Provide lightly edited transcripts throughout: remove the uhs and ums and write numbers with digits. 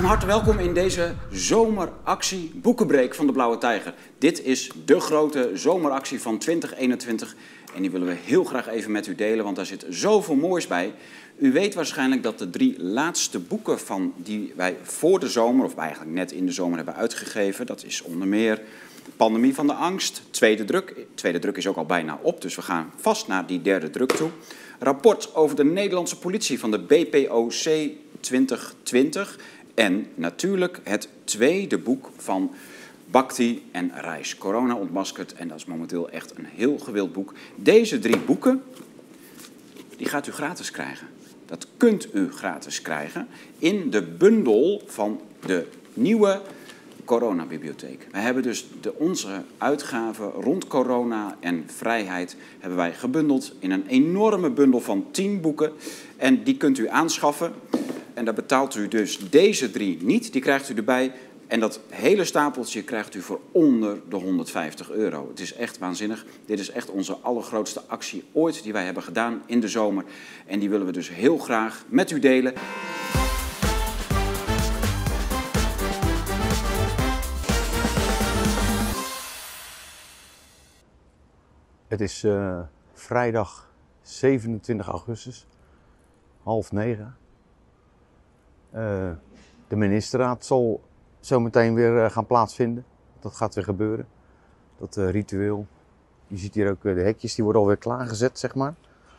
harte welkom in deze zomeractie Boekenbreek van de Blauwe Tijger. Dit is de grote zomeractie van 2021 en die willen we heel graag even met u delen, want daar zit zoveel moois bij. U weet waarschijnlijk dat de 3 laatste boeken van die wij voor de zomer, of eigenlijk net in de zomer hebben uitgegeven, dat is onder meer Pandemie van de Angst, tweede druk. Tweede druk is ook al bijna op, dus we gaan vast naar die derde druk toe. Rapport over de Nederlandse politie van de BPOC 2020. En natuurlijk het tweede boek van Bhakti en Reis. Corona ontmaskerd en dat is momenteel echt een heel gewild boek. Deze 3 boeken, die gaat u gratis krijgen. Dat kunt u gratis krijgen in de bundel van de nieuwe coronabibliotheek. We hebben dus onze uitgaven rond corona en vrijheid hebben wij gebundeld in een enorme bundel van 10 boeken. En die kunt u aanschaffen. En daar betaalt u dus deze 3 niet. Die krijgt u erbij. En dat hele stapeltje krijgt u voor onder de €150. Het is echt waanzinnig. Dit is echt onze allergrootste actie ooit die wij hebben gedaan in de zomer. En die willen we dus heel graag met u delen. Het is vrijdag 27 augustus, 8:30. De ministerraad zal zo meteen weer gaan plaatsvinden. Dat gaat weer gebeuren. Dat ritueel. Je ziet hier ook de hekjes, die worden alweer klaargezet, zeg maar.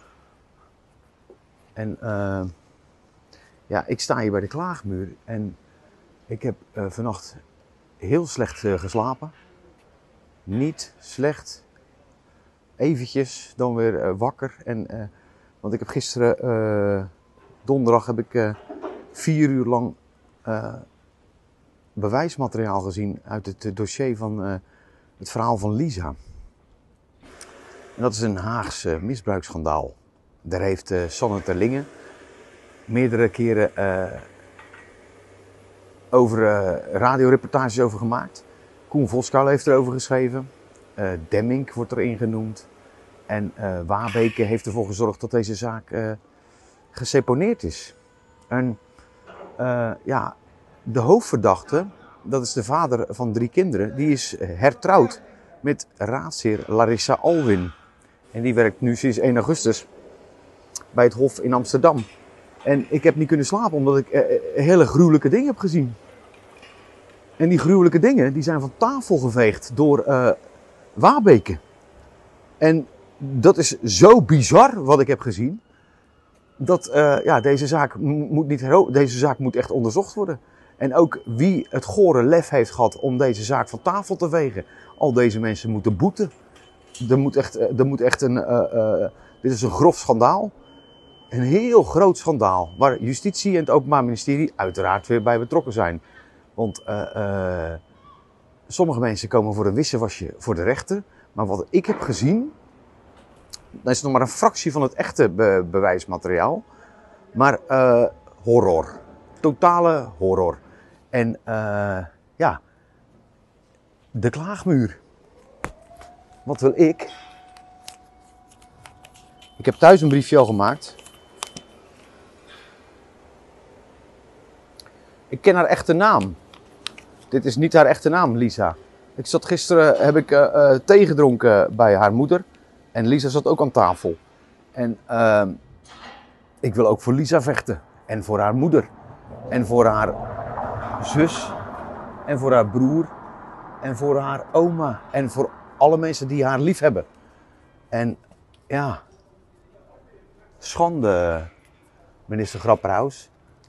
En ja, ik sta hier bij de klaagmuur en ik heb vannacht heel slecht geslapen. Niet slecht. Eventjes, dan weer wakker. Want ik heb gisteren, donderdag, heb ik 4 uur lang bewijsmateriaal gezien uit het dossier van het verhaal van Lisa. En dat is een Haags misbruiksschandaal. Daar heeft Sanne Terlinge meerdere keren radioreportages over gemaakt. Koen Voskuil heeft erover geschreven. Demmink wordt erin genoemd. En Wabeke heeft ervoor gezorgd dat deze zaak geseponeerd is. En ja, de hoofdverdachte, dat is de vader van 3 kinderen, die is hertrouwd met raadsheer Larissa Alwin. En die werkt nu sinds 1 augustus bij het Hof in Amsterdam. En ik heb niet kunnen slapen omdat ik hele gruwelijke dingen heb gezien. En die gruwelijke dingen die zijn van tafel geveegd door Wabeke. En dat is zo bizar wat ik heb gezien. Dat ja, deze zaak moet echt onderzocht worden. En ook wie het gore lef heeft gehad om deze zaak van tafel te vegen. Al deze mensen moeten boeten. Dit is een grof schandaal. Een heel groot schandaal. Waar justitie en het Openbaar Ministerie uiteraard weer bij betrokken zijn. Want sommige mensen komen voor een wissewasje voor de rechter. Maar wat ik heb gezien, dat is nog maar een fractie van het echte bewijsmateriaal. Maar horror. Totale horror. En ja, de klaagmuur. Wat wil ik? Ik heb thuis een briefje al gemaakt. Ik ken haar echte naam. Dit is niet haar echte naam, Lisa. Ik zat gisteren, heb ik thee gedronken bij haar moeder. En Lisa zat ook aan tafel. En ik wil ook voor Lisa vechten. En voor haar moeder. En voor haar zus. En voor haar broer. En voor haar oma. En voor alle mensen die haar lief hebben. En ja, schande, minister Grapperhaus.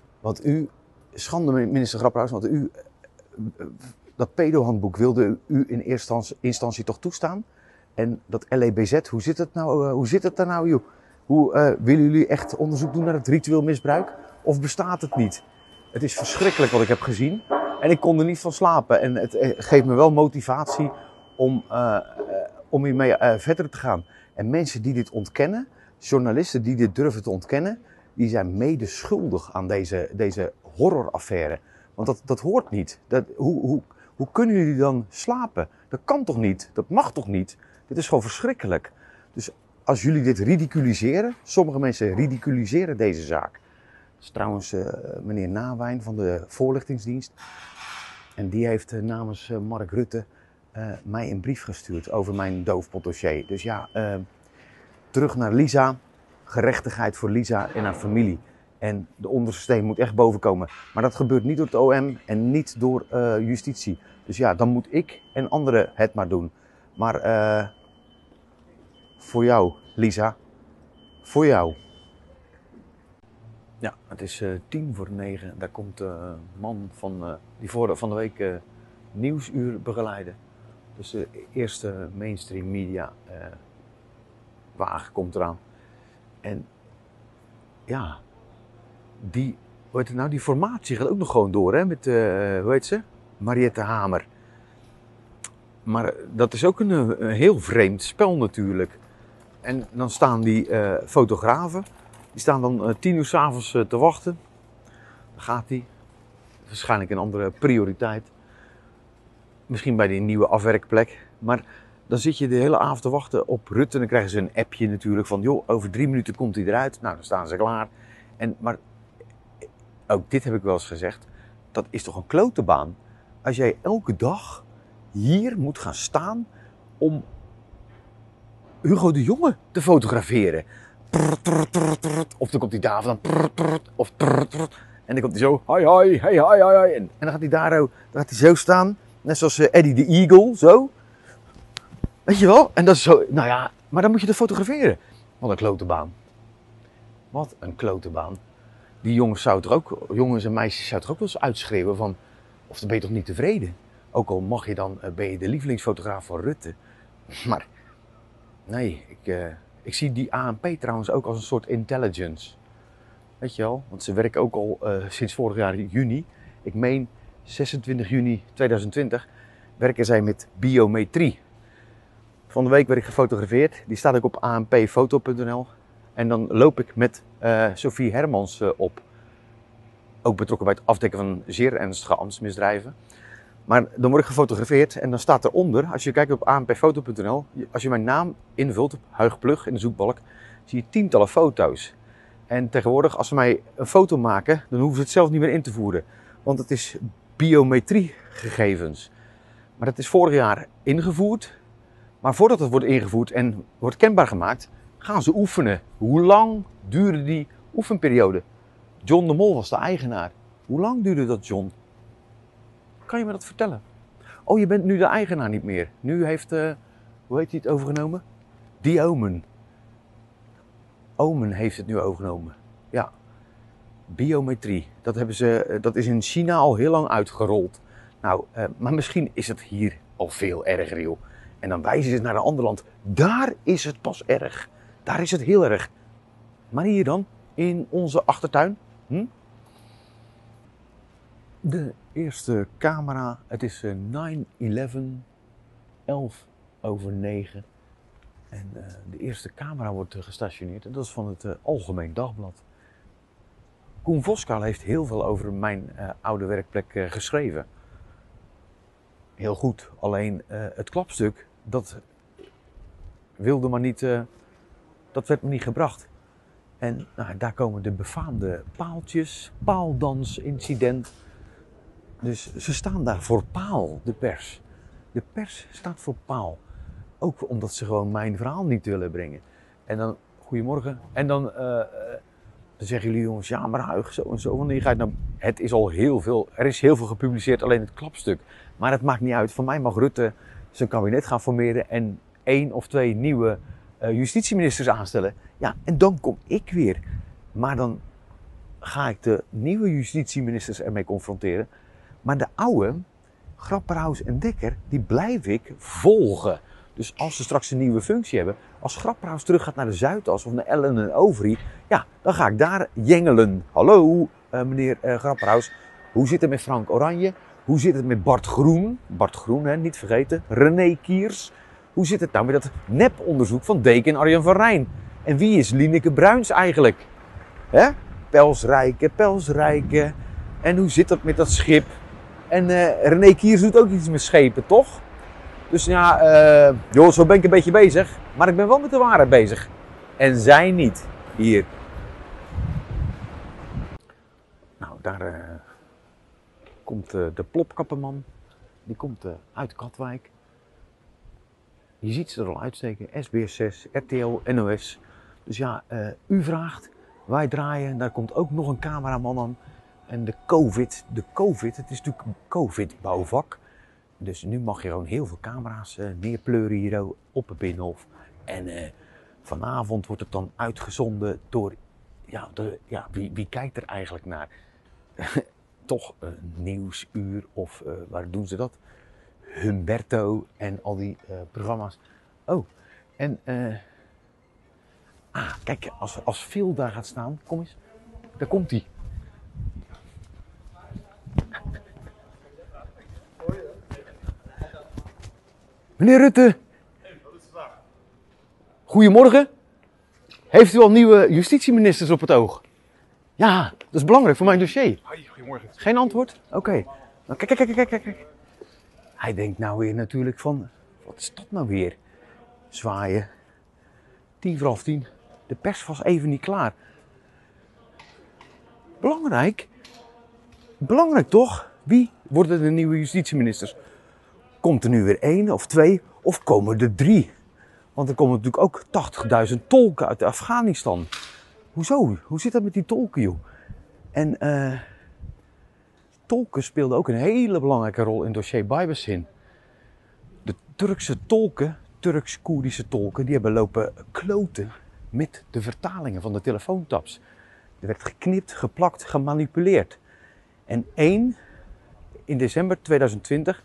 Want u, dat pedohandboek wilde u in eerste instantie toch toestaan? En dat LEBZ, hoe zit het daar nou, joh? Willen jullie echt onderzoek doen naar het ritueel misbruik? Of bestaat het niet? Het is verschrikkelijk wat ik heb gezien. En ik kon er niet van slapen. En het geeft me wel motivatie om hiermee verder te gaan. En mensen die dit ontkennen, journalisten die dit durven te ontkennen, die zijn mede schuldig aan deze horroraffaire. Want dat hoort niet. Hoe kunnen jullie dan slapen? Dat kan toch niet? Dat mag toch niet? Dit is gewoon verschrikkelijk. Dus als jullie dit ridiculiseren, sommige mensen ridiculiseren deze zaak. is trouwens meneer Nawijn van de voorlichtingsdienst. En die heeft namens Mark Rutte mij een brief gestuurd over mijn doofpotdossier. Dus ja, terug naar Lisa. Gerechtigheid voor Lisa en haar familie. En de onderste steen moet echt bovenkomen. Maar dat gebeurt niet door het OM en niet door justitie. Dus ja, dan moet ik en anderen het maar doen. Maar voor jou, Lisa. Voor jou. Ja, het is 9:10. Daar komt een man die van de week Nieuwsuur begeleiden. Dus de eerste mainstream media wagen komt eraan. En ja, die formatie gaat ook nog gewoon door, hè, met, hoe heet ze? Mariette Hamer. Maar dat is ook een heel vreemd spel natuurlijk. En dan staan die fotografen, die staan dan 10 uur 's avonds te wachten. Dan gaat die, waarschijnlijk een andere prioriteit. Misschien bij die nieuwe afwerkplek. Maar dan zit je de hele avond te wachten op Rutte. Dan krijgen ze een appje natuurlijk van, joh, over 3 minuten komt hij eruit. Nou, dan staan ze klaar. Maar ook dit heb ik wel eens gezegd. Dat is toch een klote baan. Als jij elke dag hier moet gaan staan om Hugo de Jonge te fotograferen. Of dan komt hij daar van of en dan komt hij zo, hi hi, hey hi hi. En dan gaat hij daar zo staan, net zoals Eddie de Eagle, zo. Weet je wel? En dat is zo, nou ja, maar dan moet je er fotograferen. Wat een klote baan. Wat een klote baan. Die jongens en meisjes zouden toch ook wel eens uitschreeuwen van, of dan ben je toch niet tevreden? Ook al ben je de lievelingsfotograaf van Rutte. Maar nee, ik zie die ANP trouwens ook als een soort intelligence. Weet je wel, want ze werken ook al sinds vorig jaar juni. Ik meen 26 juni 2020 werken zij met biometrie. Van de week werd ik gefotografeerd. Die staat ook op anpfoto.nl. En dan loop ik met Sophie Hermans op. Ook betrokken bij het afdekken van zeer ernstige ambtsmisdrijven. Maar dan word ik gefotografeerd en dan staat eronder, als je kijkt op anpfoto.nl, als je mijn naam invult op Huig Plug in de zoekbalk, zie je tientallen foto's. En tegenwoordig, als ze mij een foto maken, dan hoeven ze het zelf niet meer in te voeren. Want het is biometriegegevens. Maar dat is vorig jaar ingevoerd. Maar voordat het wordt ingevoerd en wordt kenbaar gemaakt, gaan ze oefenen. Hoe lang duurde die oefenperiode? John de Mol was de eigenaar. Hoe lang duurde dat, John? Kan je me dat vertellen? Oh, je bent nu de eigenaar niet meer. Nu heeft, hoe heet hij het overgenomen? Die Omen. Omen heeft het nu overgenomen. Ja. Biometrie. Dat is in China al heel lang uitgerold. Nou, maar misschien is het hier al veel erger, joh. En dan wijzen ze naar een ander land. Daar is het pas erg. Daar is het heel erg. Maar hier dan, in onze achtertuin. De eerste camera, het is 9/11, 9:11. En de eerste camera wordt gestationeerd en dat is van het Algemeen Dagblad. Koen Voskuil heeft heel veel over mijn oude werkplek geschreven. Heel goed, alleen het klapstuk, dat wilde maar niet, dat werd me niet gebracht. En nou, daar komen de befaamde paaltjes, paaldansincident. Dus ze staan daar voor paal, de pers. De pers staat voor paal. Ook omdat ze gewoon mijn verhaal niet willen brengen. En dan, goedemorgen. En dan zeggen jullie jongens, ja maar Huig, zo en zo. Wanneer ga je nou... Het is al heel veel, er is heel veel gepubliceerd, alleen het klapstuk. Maar het maakt niet uit. Van mij mag Rutte zijn kabinet gaan formeren en 1 of 2 nieuwe justitieministers aanstellen. Ja, en dan kom ik weer. Maar dan ga ik de nieuwe justitieministers ermee confronteren. Maar de oude, Grapperhaus en Dekker, die blijf ik volgen. Dus als ze straks een nieuwe functie hebben, als Grapperhaus terug gaat naar de Zuidas of naar Ellen en Overy, ja, dan ga ik daar jengelen. Hallo, meneer Grapperhaus, hoe zit het met Frank Oranje? Hoe zit het met Bart Groen? Bart Groen, hè, niet vergeten. René Kiers. Hoe zit het nou met dat neponderzoek van Deken Arjan van Rijn? En wie is Lineke Bruins eigenlijk? Hè? Pelsrijke. En hoe zit dat met dat schip? En René Kiers doet ook iets met schepen, toch? Dus ja, joh, zo ben ik een beetje bezig. Maar ik ben wel met de waarheid bezig. En zij niet. Hier. daar komt de Plopkappenman. Die komt uit Katwijk. Je ziet ze er al uitsteken. SBS 6, RTL, NOS. Dus ja, u vraagt, wij draaien. Daar komt ook nog een cameraman aan. En de COVID, het is natuurlijk een COVID-bouwvak. Dus nu mag je gewoon heel veel camera's neerpleuren hier op het Binnenhof. En vanavond wordt het dan uitgezonden door, wie kijkt er eigenlijk naar? Toch een Nieuwsuur of waar doen ze dat? Humberto en al die programma's. Oh, en kijk, als Phil daar gaat staan, kom eens, daar komt hij. Meneer Rutte. Goedemorgen. Heeft u al nieuwe justitieministers op het oog? Ja, dat is belangrijk voor mijn dossier. Hoi, goedemorgen. Geen antwoord? Oké. Nou, kijk. Hij denkt nou weer natuurlijk van, wat is dat nou weer? Zwaaien. 10:10. De pers was even niet klaar. Belangrijk toch? Wie worden de nieuwe justitieministers? Komt er nu weer 1 of 2 of komen er 3? Want er komen natuurlijk ook 80.000 tolken uit Afghanistan. Hoezo? Hoe zit dat met die tolken, joh? En tolken speelden ook een hele belangrijke rol in het dossier Bijbezin. De Turkse tolken, Turks-Koerdische tolken, die hebben lopen kloten met de vertalingen van de telefoontaps. Er werd geknipt, geplakt, gemanipuleerd. En in december 2020,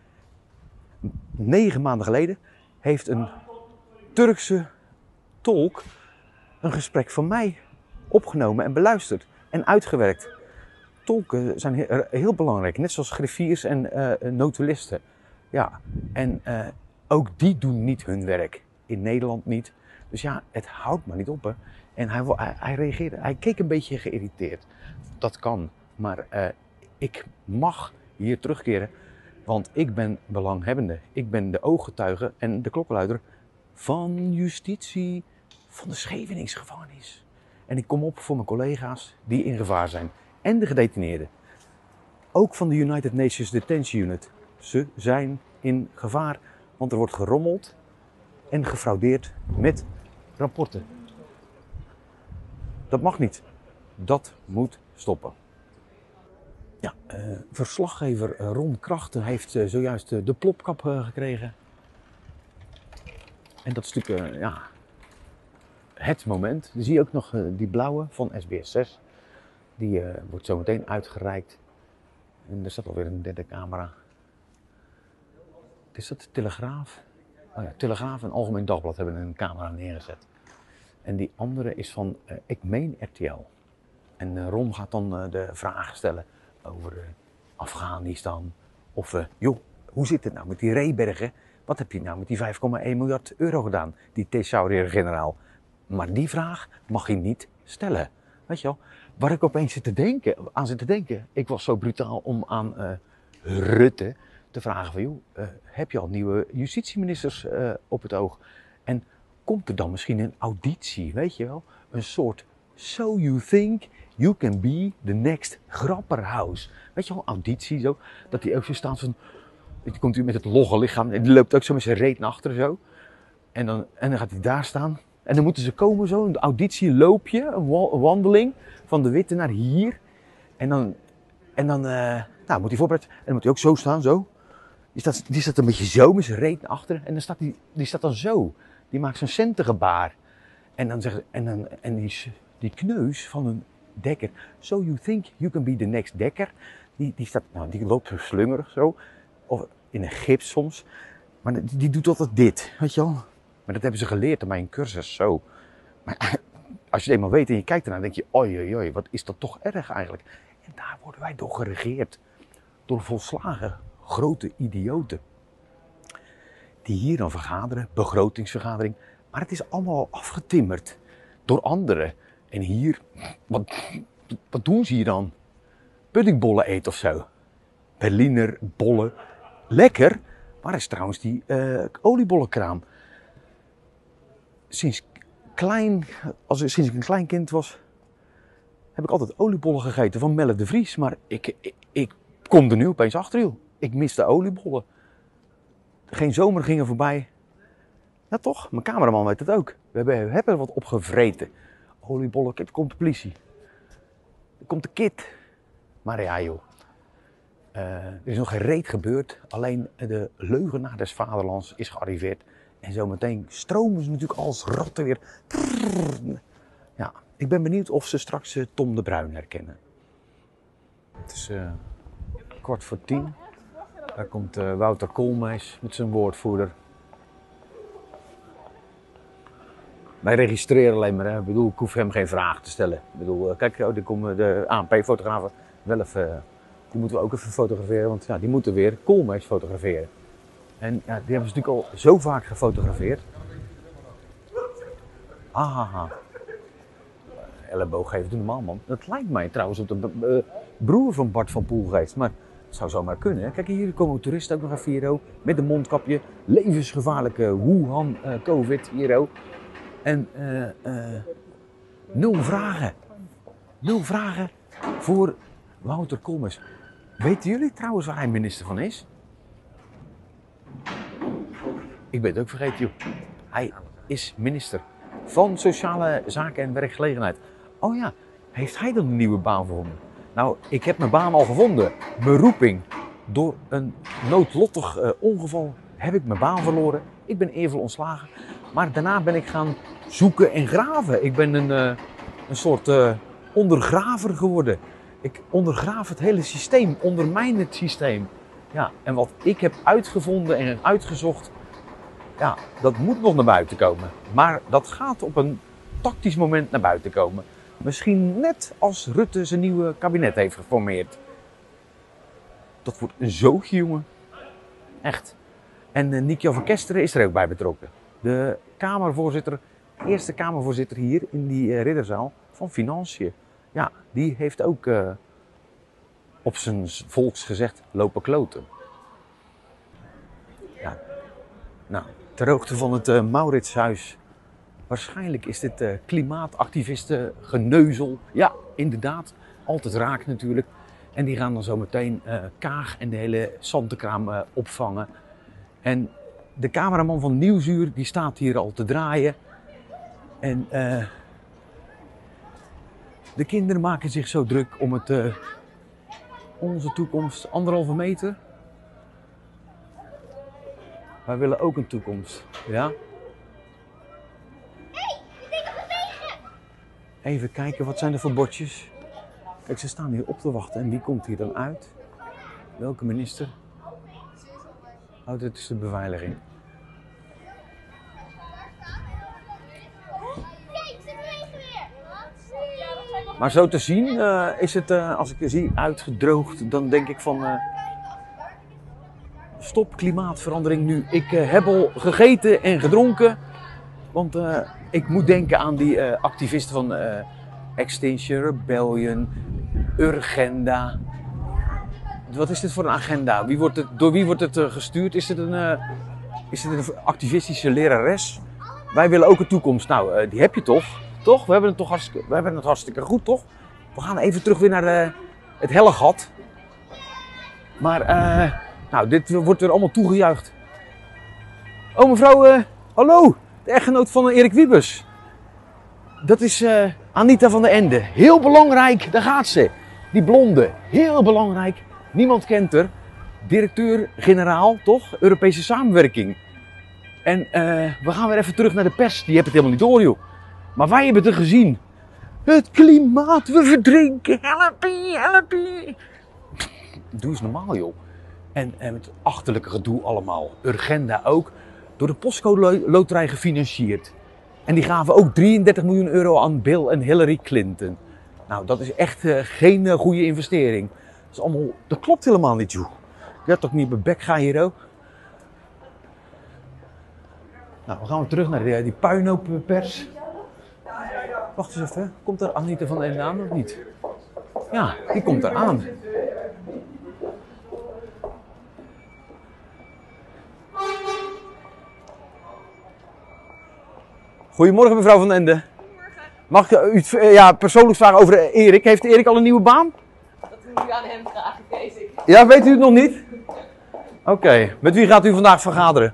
9 maanden geleden, heeft een Turkse tolk een gesprek van mij opgenomen en beluisterd en uitgewerkt. Tolken zijn heel belangrijk, net zoals griffiers en notulisten. Ja, en ook die doen niet hun werk. In Nederland niet. Dus ja, het houdt maar niet op, hè. En hij reageerde, hij keek een beetje geïrriteerd. Dat kan, maar ik mag hier terugkeren, want ik ben belanghebbende. Ik ben de ooggetuige en de klokkenluider van justitie van de Scheveningsgevangenis. En ik kom op voor mijn collega's die in gevaar zijn. En de gedetineerden. Ook van de United Nations Detention Unit. Ze zijn in gevaar, want er wordt gerommeld en gefraudeerd met rapporten. Dat mag niet. Dat moet stoppen. Ja, verslaggever Ron Krachten heeft zojuist de plopkap gekregen. En dat is natuurlijk het moment. Dan zie je ook nog die blauwe van SBS 6. Die wordt zo meteen uitgereikt. En er staat alweer een derde camera. Is dat de Telegraaf? Oh ja, Telegraaf en Algemeen Dagblad hebben een camera neergezet. En die andere is van, ik meen RTL. En Ron gaat dan de vragen stellen over Afghanistan. Of, hoe zit het nou met die Reebergen? Wat heb je nou met die 5,1 miljard euro gedaan, die thesaurier-generaal? Maar die vraag mag je niet stellen. Weet je wel, waar ik opeens aan zit te denken. Ik was zo brutaal om aan Rutte te vragen van, heb je al nieuwe justitieministers op het oog? En komt er dan misschien een auditie, weet je wel? Een soort, so you think you can be the next Grapperhaus. Weet je wel, auditie zo. Dat die ook zo staat van, die komt u met het logge lichaam, en die loopt ook zo met zijn reet naar achteren zo. En dan gaat hij daar staan. En dan moeten ze komen zo, een auditieloopje, een wandeling van de Witte naar hier. En dan moet hij voorbereid, en dan moet hij ook zo staan, zo. Die staat een beetje zo met zijn reet naar achteren. En dan staat die staat dan zo. Die maakt zo'n centengebaar. En dan zegt die kneus van een dekker. So you think you can be the next dekker. Die loopt zo slungerig zo. Of in een gips soms. Maar die doet altijd dit, weet je wel. Maar dat hebben ze geleerd aan mijn cursus, zo. Maar als je het eenmaal weet en je kijkt ernaar, denk je, oei, wat is dat toch erg eigenlijk. En daar worden wij door geregeerd. Door volslagen grote idioten. Die hier dan vergaderen, begrotingsvergadering. Maar het is allemaal afgetimmerd door anderen. En hier, wat doen ze hier dan? Puddingbollen eten of zo. Berliner bollen. Lekker. Waar is trouwens die oliebollenkraam? Sinds ik een klein kind was, heb ik altijd oliebollen gegeten van Melle de Vries. Maar ik kom er nu opeens achter, joh. Ik mis de oliebollen. Geen zomer ging er voorbij. Ja toch, mijn cameraman weet het ook. We hebben er wat op gevreten. Oliebollen, kijk, er komt de politie. Er komt de kid. Maar ja joh. Er is nog geen reet gebeurd. Alleen de leugenaar des vaderlands is gearriveerd. En zometeen stromen ze natuurlijk als ratten weer. Ja, ik ben benieuwd of ze straks Tom de Bruin herkennen. Het is 9:15. Daar komt Wouter Koolmees met zijn woordvoerder. Wij registreren alleen maar, hè. Ik bedoel, ik hoef hem geen vraag te stellen. Ik bedoel, kijk, daar komen de ANP-fotografen wel even. Die moeten we ook even fotograferen, want ja, die moeten weer Koolmees fotograferen. En ja, die hebben ze natuurlijk al zo vaak gefotografeerd. Ahaha. Elleboog geven, doe normaal man. Dat lijkt mij trouwens op de broer van Bart van Poelgeest, maar het zou zomaar kunnen. Hè? Kijk, hier komen toeristen ook nog even hier ook, met een mondkapje. Levensgevaarlijke Wuhan COVID hier ook. En 0 vragen. 0 vragen voor Wouter Koolmees. Weten jullie trouwens waar hij minister van is? Ik ben het ook vergeten, joh. Hij is minister van Sociale Zaken en Werkgelegenheid. Oh ja, heeft hij dan een nieuwe baan gevonden? Nou, ik heb mijn baan al gevonden. Beroeping. Door een noodlottig ongeval heb ik mijn baan verloren. Ik ben eervol ontslagen. Maar daarna ben ik gaan zoeken en graven. Ik ben een soort ondergraver geworden. Ik ondergraaf het hele systeem, ondermijn het systeem. Ja, en wat ik heb uitgevonden en uitgezocht, ja, dat moet nog naar buiten komen. Maar dat gaat op een tactisch moment naar buiten komen. Misschien net als Rutte zijn nieuwe kabinet heeft geformeerd. Dat wordt een zootje, jongen. Echt. En Nico van Kesteren is er ook bij betrokken. De Kamervoorzitter, eerste Kamervoorzitter hier in die ridderzaal van Financiën. Ja, die heeft ook op zijn volks gezegd lopen kloten. Ja, nou, ter hoogte van het Mauritshuis. Waarschijnlijk is dit klimaatactivisten geneuzel. Ja, inderdaad. Altijd raak natuurlijk. En die gaan dan zo meteen Kaag en de hele Santenkraam opvangen. En de cameraman van Nieuwsuur die staat hier al te draaien. En de kinderen maken zich zo druk om het, onze toekomst 1,5 meter. Wij willen ook een toekomst, ja? Even kijken, wat zijn er voor bordjes? Kijk, ze staan hier op te wachten en wie komt hier dan uit? Welke minister? Oh, dit is de beveiliging. Maar zo te zien is het, als ik het zie, uitgedroogd. Dan denk ik van, stop klimaatverandering nu. Ik heb al gegeten en gedronken. Want ik moet denken aan die activisten van Extinction Rebellion, Urgenda. Wat is dit voor een agenda? Door wie wordt het gestuurd? Is het een activistische lerares? Wij willen ook een toekomst. Nou, die heb je toch? Toch? We hebben het hartstikke goed, toch? We gaan even terug weer naar het helle gat. Maar, nou, dit wordt weer allemaal toegejuicht. Oh, mevrouw, hallo, de echtgenoot van Erik Wiebes. Dat is Anita van der Ende. Heel belangrijk, daar gaat ze. Die blonde, heel belangrijk. Niemand kent haar. Directeur-generaal, toch? Europese samenwerking. En we gaan weer even terug naar de pers. Die hebben het helemaal niet door, joh. Maar wij hebben het er gezien. Het klimaat, we verdrinken. Helpie, helpie. Doe eens normaal, joh. En het achterlijke gedoe allemaal. Urgenda ook. Door de Postcode Loterij gefinancierd. En die gaven ook 33 miljoen euro aan Bill en Hillary Clinton. Nou, dat is echt geen goede investering. Dat klopt helemaal niet, joh. Ik had toch niet op mijn bek gaan hier ook. Nou, we gaan weer terug naar die puinhooppers. Wacht eens even, komt er Anita van der Ende aan of niet? Ja, die komt er aan. Goedemorgen mevrouw van den Ende. Goedemorgen. Mag ik u persoonlijk vragen over Erik? Heeft Erik al een nieuwe baan? Dat moet u aan hem vragen, Kees. Ja, weet u het nog niet? Oké. Met wie gaat u vandaag vergaderen?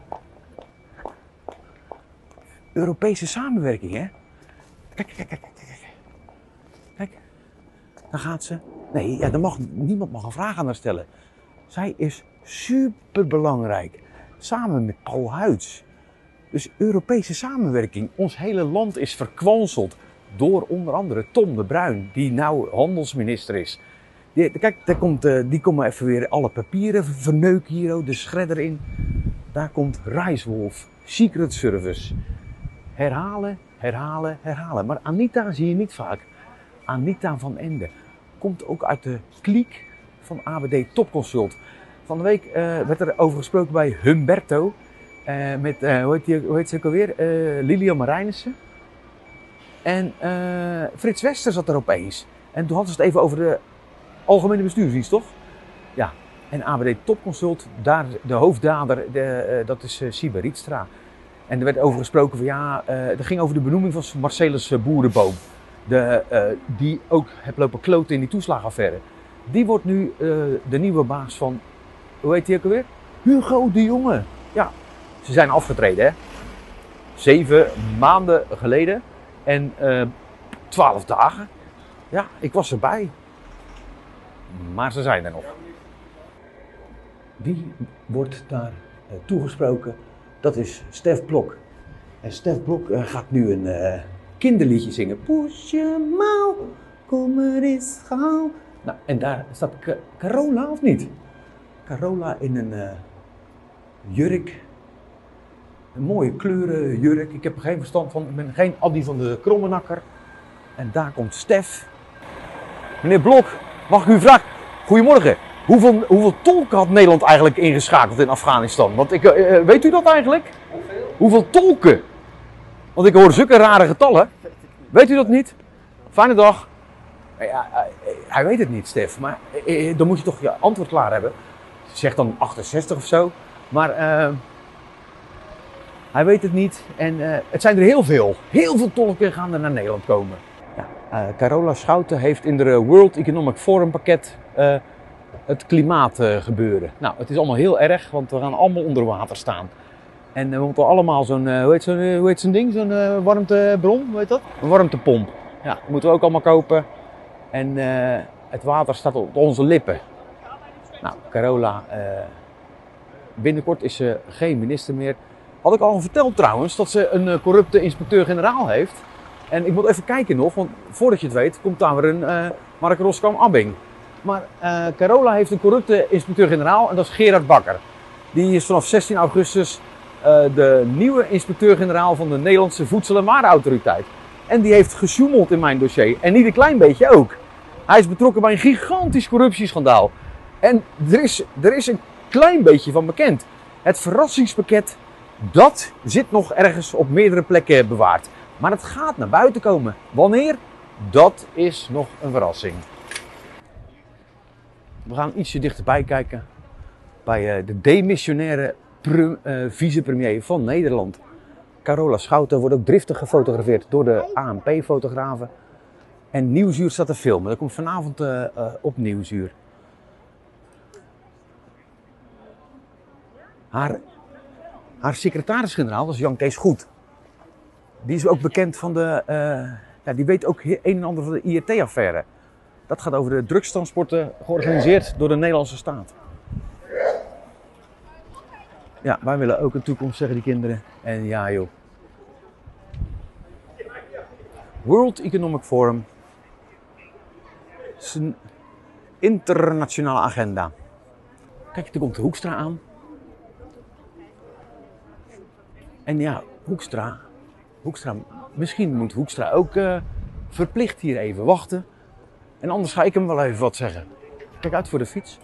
Europese samenwerking, hè? Kijk. Kijk, daar gaat ze. Nee, ja, niemand mag een vraag aan haar stellen. Zij is superbelangrijk. Samen met Paul Huijts. Dus Europese samenwerking. Ons hele land is verkwanseld door onder andere Tom de Bruin, die nou handelsminister is. Kijk, die komt maar even weer alle papieren verneuken hier, de shredder in. Daar komt Rijswolf, Secret Service. Herhalen. Maar Anita zie je niet vaak. Anita van Ende komt ook uit de kliek van ABD Topconsult. Van de week werd er over gesproken bij Humberto. Met, hoe heet ze ook alweer? Lilian Marijnissen. En Frits Wester zat er opeens. En toen hadden ze het even over de algemene bestuursdienst, toch? Ja. En ABD Topconsult, daar de hoofddader, dat is Siebe Rietstra. En er werd over gesproken van het ging over de benoeming van Marcellus Boerenboom. Die ook heeft lopen kloten in die toeslagenaffaire. Die wordt nu de nieuwe baas van, hoe heet die ook alweer? Hugo de Jonge. Ja, ze zijn afgetreden, hè. 7 maanden geleden en 12 dagen. Ja, ik was erbij. Maar ze zijn er nog. Wie wordt daar toegesproken? Dat is Stef Blok. En Stef Blok gaat nu een kinderliedje zingen. Poes je mouw, kom er eens gauw. Nou, en daar staat Carola, of niet? Carola in een jurk. Een mooie kleuren jurk. Ik heb er geen verstand van. Ik ben geen Addy van de Krommenakker. En daar komt Stef. Meneer Blok, mag ik u vragen? Goedemorgen. Hoeveel tolken had Nederland eigenlijk ingeschakeld in Afghanistan? Want weet u dat eigenlijk? Hoeveel tolken? Want ik hoor zulke rare getallen. Weet u dat niet? Fijne dag. Ja, hij weet het niet, Stef. Maar dan moet je toch je antwoord klaar hebben. Zeg dan 68 of zo. Maar hij weet het niet. En het zijn er heel veel. Heel veel tolken gaan er naar Nederland komen. Ja, Carola Schouten heeft in de World Economic Forum pakket het klimaatgebeuren. Nou, het is allemaal heel erg, want we gaan allemaal onder water staan. En we moeten allemaal zo'n, hoe heet zo'n ding? Zo'n warmtebron, hoe heet dat? Een warmtepomp. Ja, dat moeten we ook allemaal kopen. En het water staat op onze lippen. Nou, Carola, binnenkort is ze geen minister meer. Had ik al verteld trouwens, dat ze een corrupte inspecteur-generaal heeft. En ik moet even kijken nog, want voordat je het weet, komt daar weer een Mark Roskam-Abbing. Maar Carola heeft een corrupte inspecteur-generaal en dat is Gerard Bakker. Die is vanaf 16 augustus de nieuwe inspecteur-generaal van de Nederlandse Voedsel- en Warenautoriteit. En die heeft gesjoemeld in mijn dossier. En niet een klein beetje ook. Hij is betrokken bij een gigantisch corruptieschandaal. En er is een klein beetje van bekend. Het verrassingspakket, dat zit nog ergens op meerdere plekken bewaard. Maar het gaat naar buiten komen. Wanneer? Dat is nog een verrassing. We gaan ietsje dichterbij kijken bij de demissionaire vicepremier van Nederland. Carola Schouten wordt ook driftig gefotografeerd door de ANP-fotografen. En Nieuwsuur staat te filmen. Dat komt vanavond op Nieuwsuur. Haar secretaris-generaal, dat is Jan Kees Goed. Die is ook bekend van die weet ook een en ander van de IRT-affaire. Dat gaat over de drugstransporten georganiseerd door de Nederlandse staat. Ja, wij willen ook een toekomst, zeggen die kinderen. En ja joh. World Economic Forum. Het is een internationale agenda. Kijk, er komt de Hoekstra aan. En ja, Hoekstra, misschien moet Hoekstra ook verplicht hier even wachten. En anders ga ik hem wel even wat zeggen. Kijk uit voor de fiets.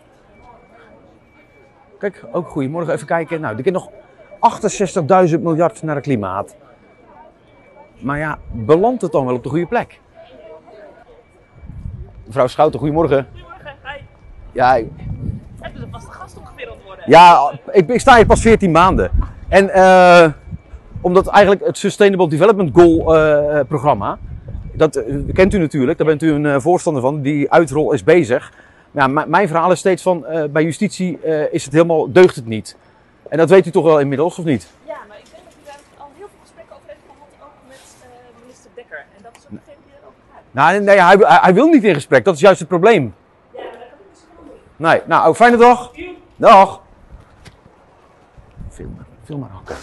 Kijk, ook goedemorgen, even kijken. Nou, er kan nog 68.000 miljard naar het klimaat. Maar ja, belandt het dan wel op de goede plek? Mevrouw Schouten, goedemorgen. Goedemorgen, hi. Ja, Hebben ze vast de gast ongeveer aan het worden? ja, ik sta hier pas 14 maanden. En omdat eigenlijk het Sustainable Development Goal programma, dat kent u natuurlijk, daar bent u een voorstander van. Die uitrol is bezig. Ja, mijn verhaal is steeds van, bij justitie is het helemaal, deugt het niet. En dat weet u toch wel inmiddels, of niet? Ja, maar ik denk dat u daar al heel veel gesprekken over heeft gehad, ook met minister Dekker. En dat is ook degene die erover gaat. Nee, hij wil niet in gesprek, dat is juist het probleem. Ja, maar dat kan ik dus niet doen. Nee, nou, fijne dag. Dag. Film maar ook.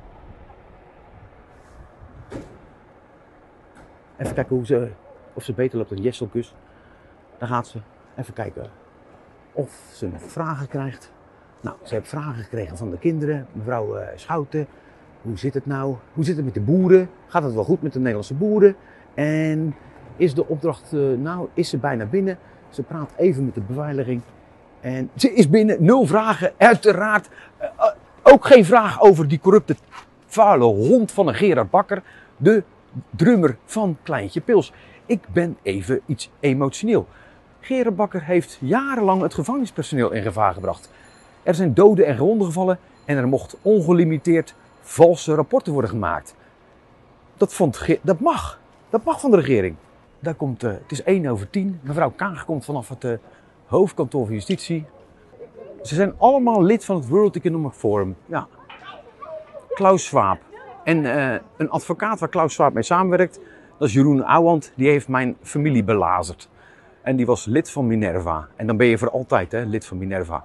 Even kijken of ze beter loopt dan Jesselkus. Daar gaat ze. Even kijken of ze nog vragen krijgt. Nou, ze heeft vragen gekregen van de kinderen. Mevrouw Schouten, hoe zit het nou? Hoe zit het met de boeren? Gaat het wel goed met de Nederlandse boeren? En is de opdracht, is ze bijna binnen? Ze praat even met de beveiliging. En ze is binnen, 0 vragen, uiteraard. Ook geen vraag over die corrupte, vuile hond van een Gerard Bakker. De drummer van Kleintje Pils. Ik ben even iets emotioneel. Gerard Bakker heeft jarenlang het gevangenispersoneel in gevaar gebracht. Er zijn doden en gewonden gevallen en er mocht ongelimiteerd valse rapporten worden gemaakt. Dat mag van de regering. Daar komt, het is 1:10. Mevrouw Kaag komt vanaf het hoofdkantoor van Justitie. Ze zijn allemaal lid van het World Economic Forum. Ja. Klaus Schwab. En een advocaat waar Klaus Schwab mee samenwerkt, dat is Jeroen Ouwand, die heeft mijn familie belazerd. En die was lid van Minerva. En dan ben je voor altijd lid van Minerva.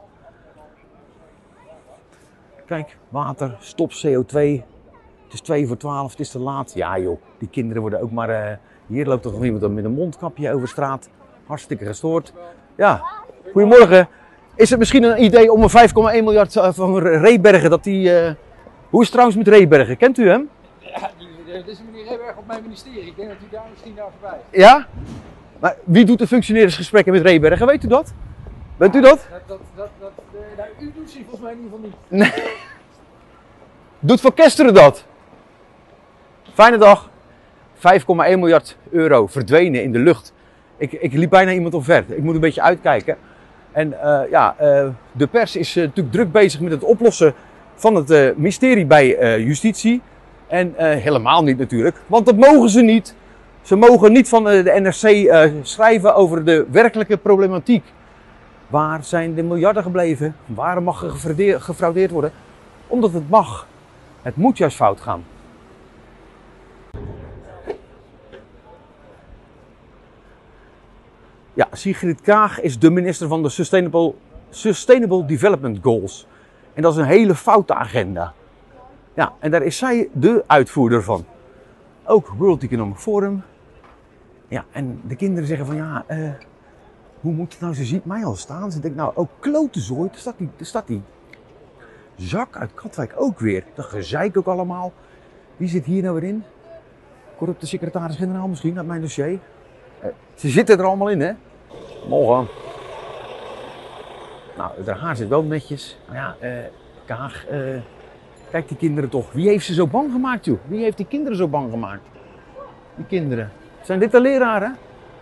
Kijk, water, stop CO2. Het is 2:12, het is te laat. Ja joh, die kinderen worden ook maar... hier loopt toch nog iemand met een mondkapje over straat. Hartstikke gestoord. Ja, goedemorgen. Is het misschien een idee om een 5,1 miljard van Reebergen, dat die... Hoe is het trouwens met Reebergen? Kent u hem? Ja, dit is meneer Reebergen op mijn ministerie. Ik denk dat u daar misschien naar voorbij. Ja? Maar wie doet de functioneringsgesprekken met Reebergen? Weet u dat? Weet u dat? U doet ze volgens mij in ieder geval niet. Nee. Doet Van Kesteren dat? Fijne dag. 5,1 miljard euro verdwenen in de lucht. Ik liep bijna iemand omver. Ik moet een beetje uitkijken. En de pers is natuurlijk druk bezig met het oplossen van het mysterie bij justitie. En helemaal niet natuurlijk, want dat mogen ze niet. Ze mogen niet van de NRC schrijven over de werkelijke problematiek. Waar zijn de miljarden gebleven? Waarom mag er gefraudeerd worden? Omdat het mag. Het moet juist fout gaan. Ja, Sigrid Kaag is de minister van de Sustainable Development Goals. En dat is een hele foute agenda. Ja, en daar is zij de uitvoerder van. Ook World Economic Forum. Ja, en de kinderen zeggen van ja, hoe moet het nou? Ze ziet mij al staan. Ze denkt nou, ook klote zooi. Daar staat die zak uit Katwijk ook weer. Dat gezeik ook allemaal. Wie zit hier nou weer in? Corrupte secretaris-generaal misschien, uit mijn dossier. Ze zitten er allemaal in, hè? Morgen. Nou, haar haar zit wel netjes. Maar ja, Kaag, kijk die kinderen toch. Wie heeft ze zo bang gemaakt, joh? Wie heeft die kinderen zo bang gemaakt? Die kinderen. Zijn dit de leraren?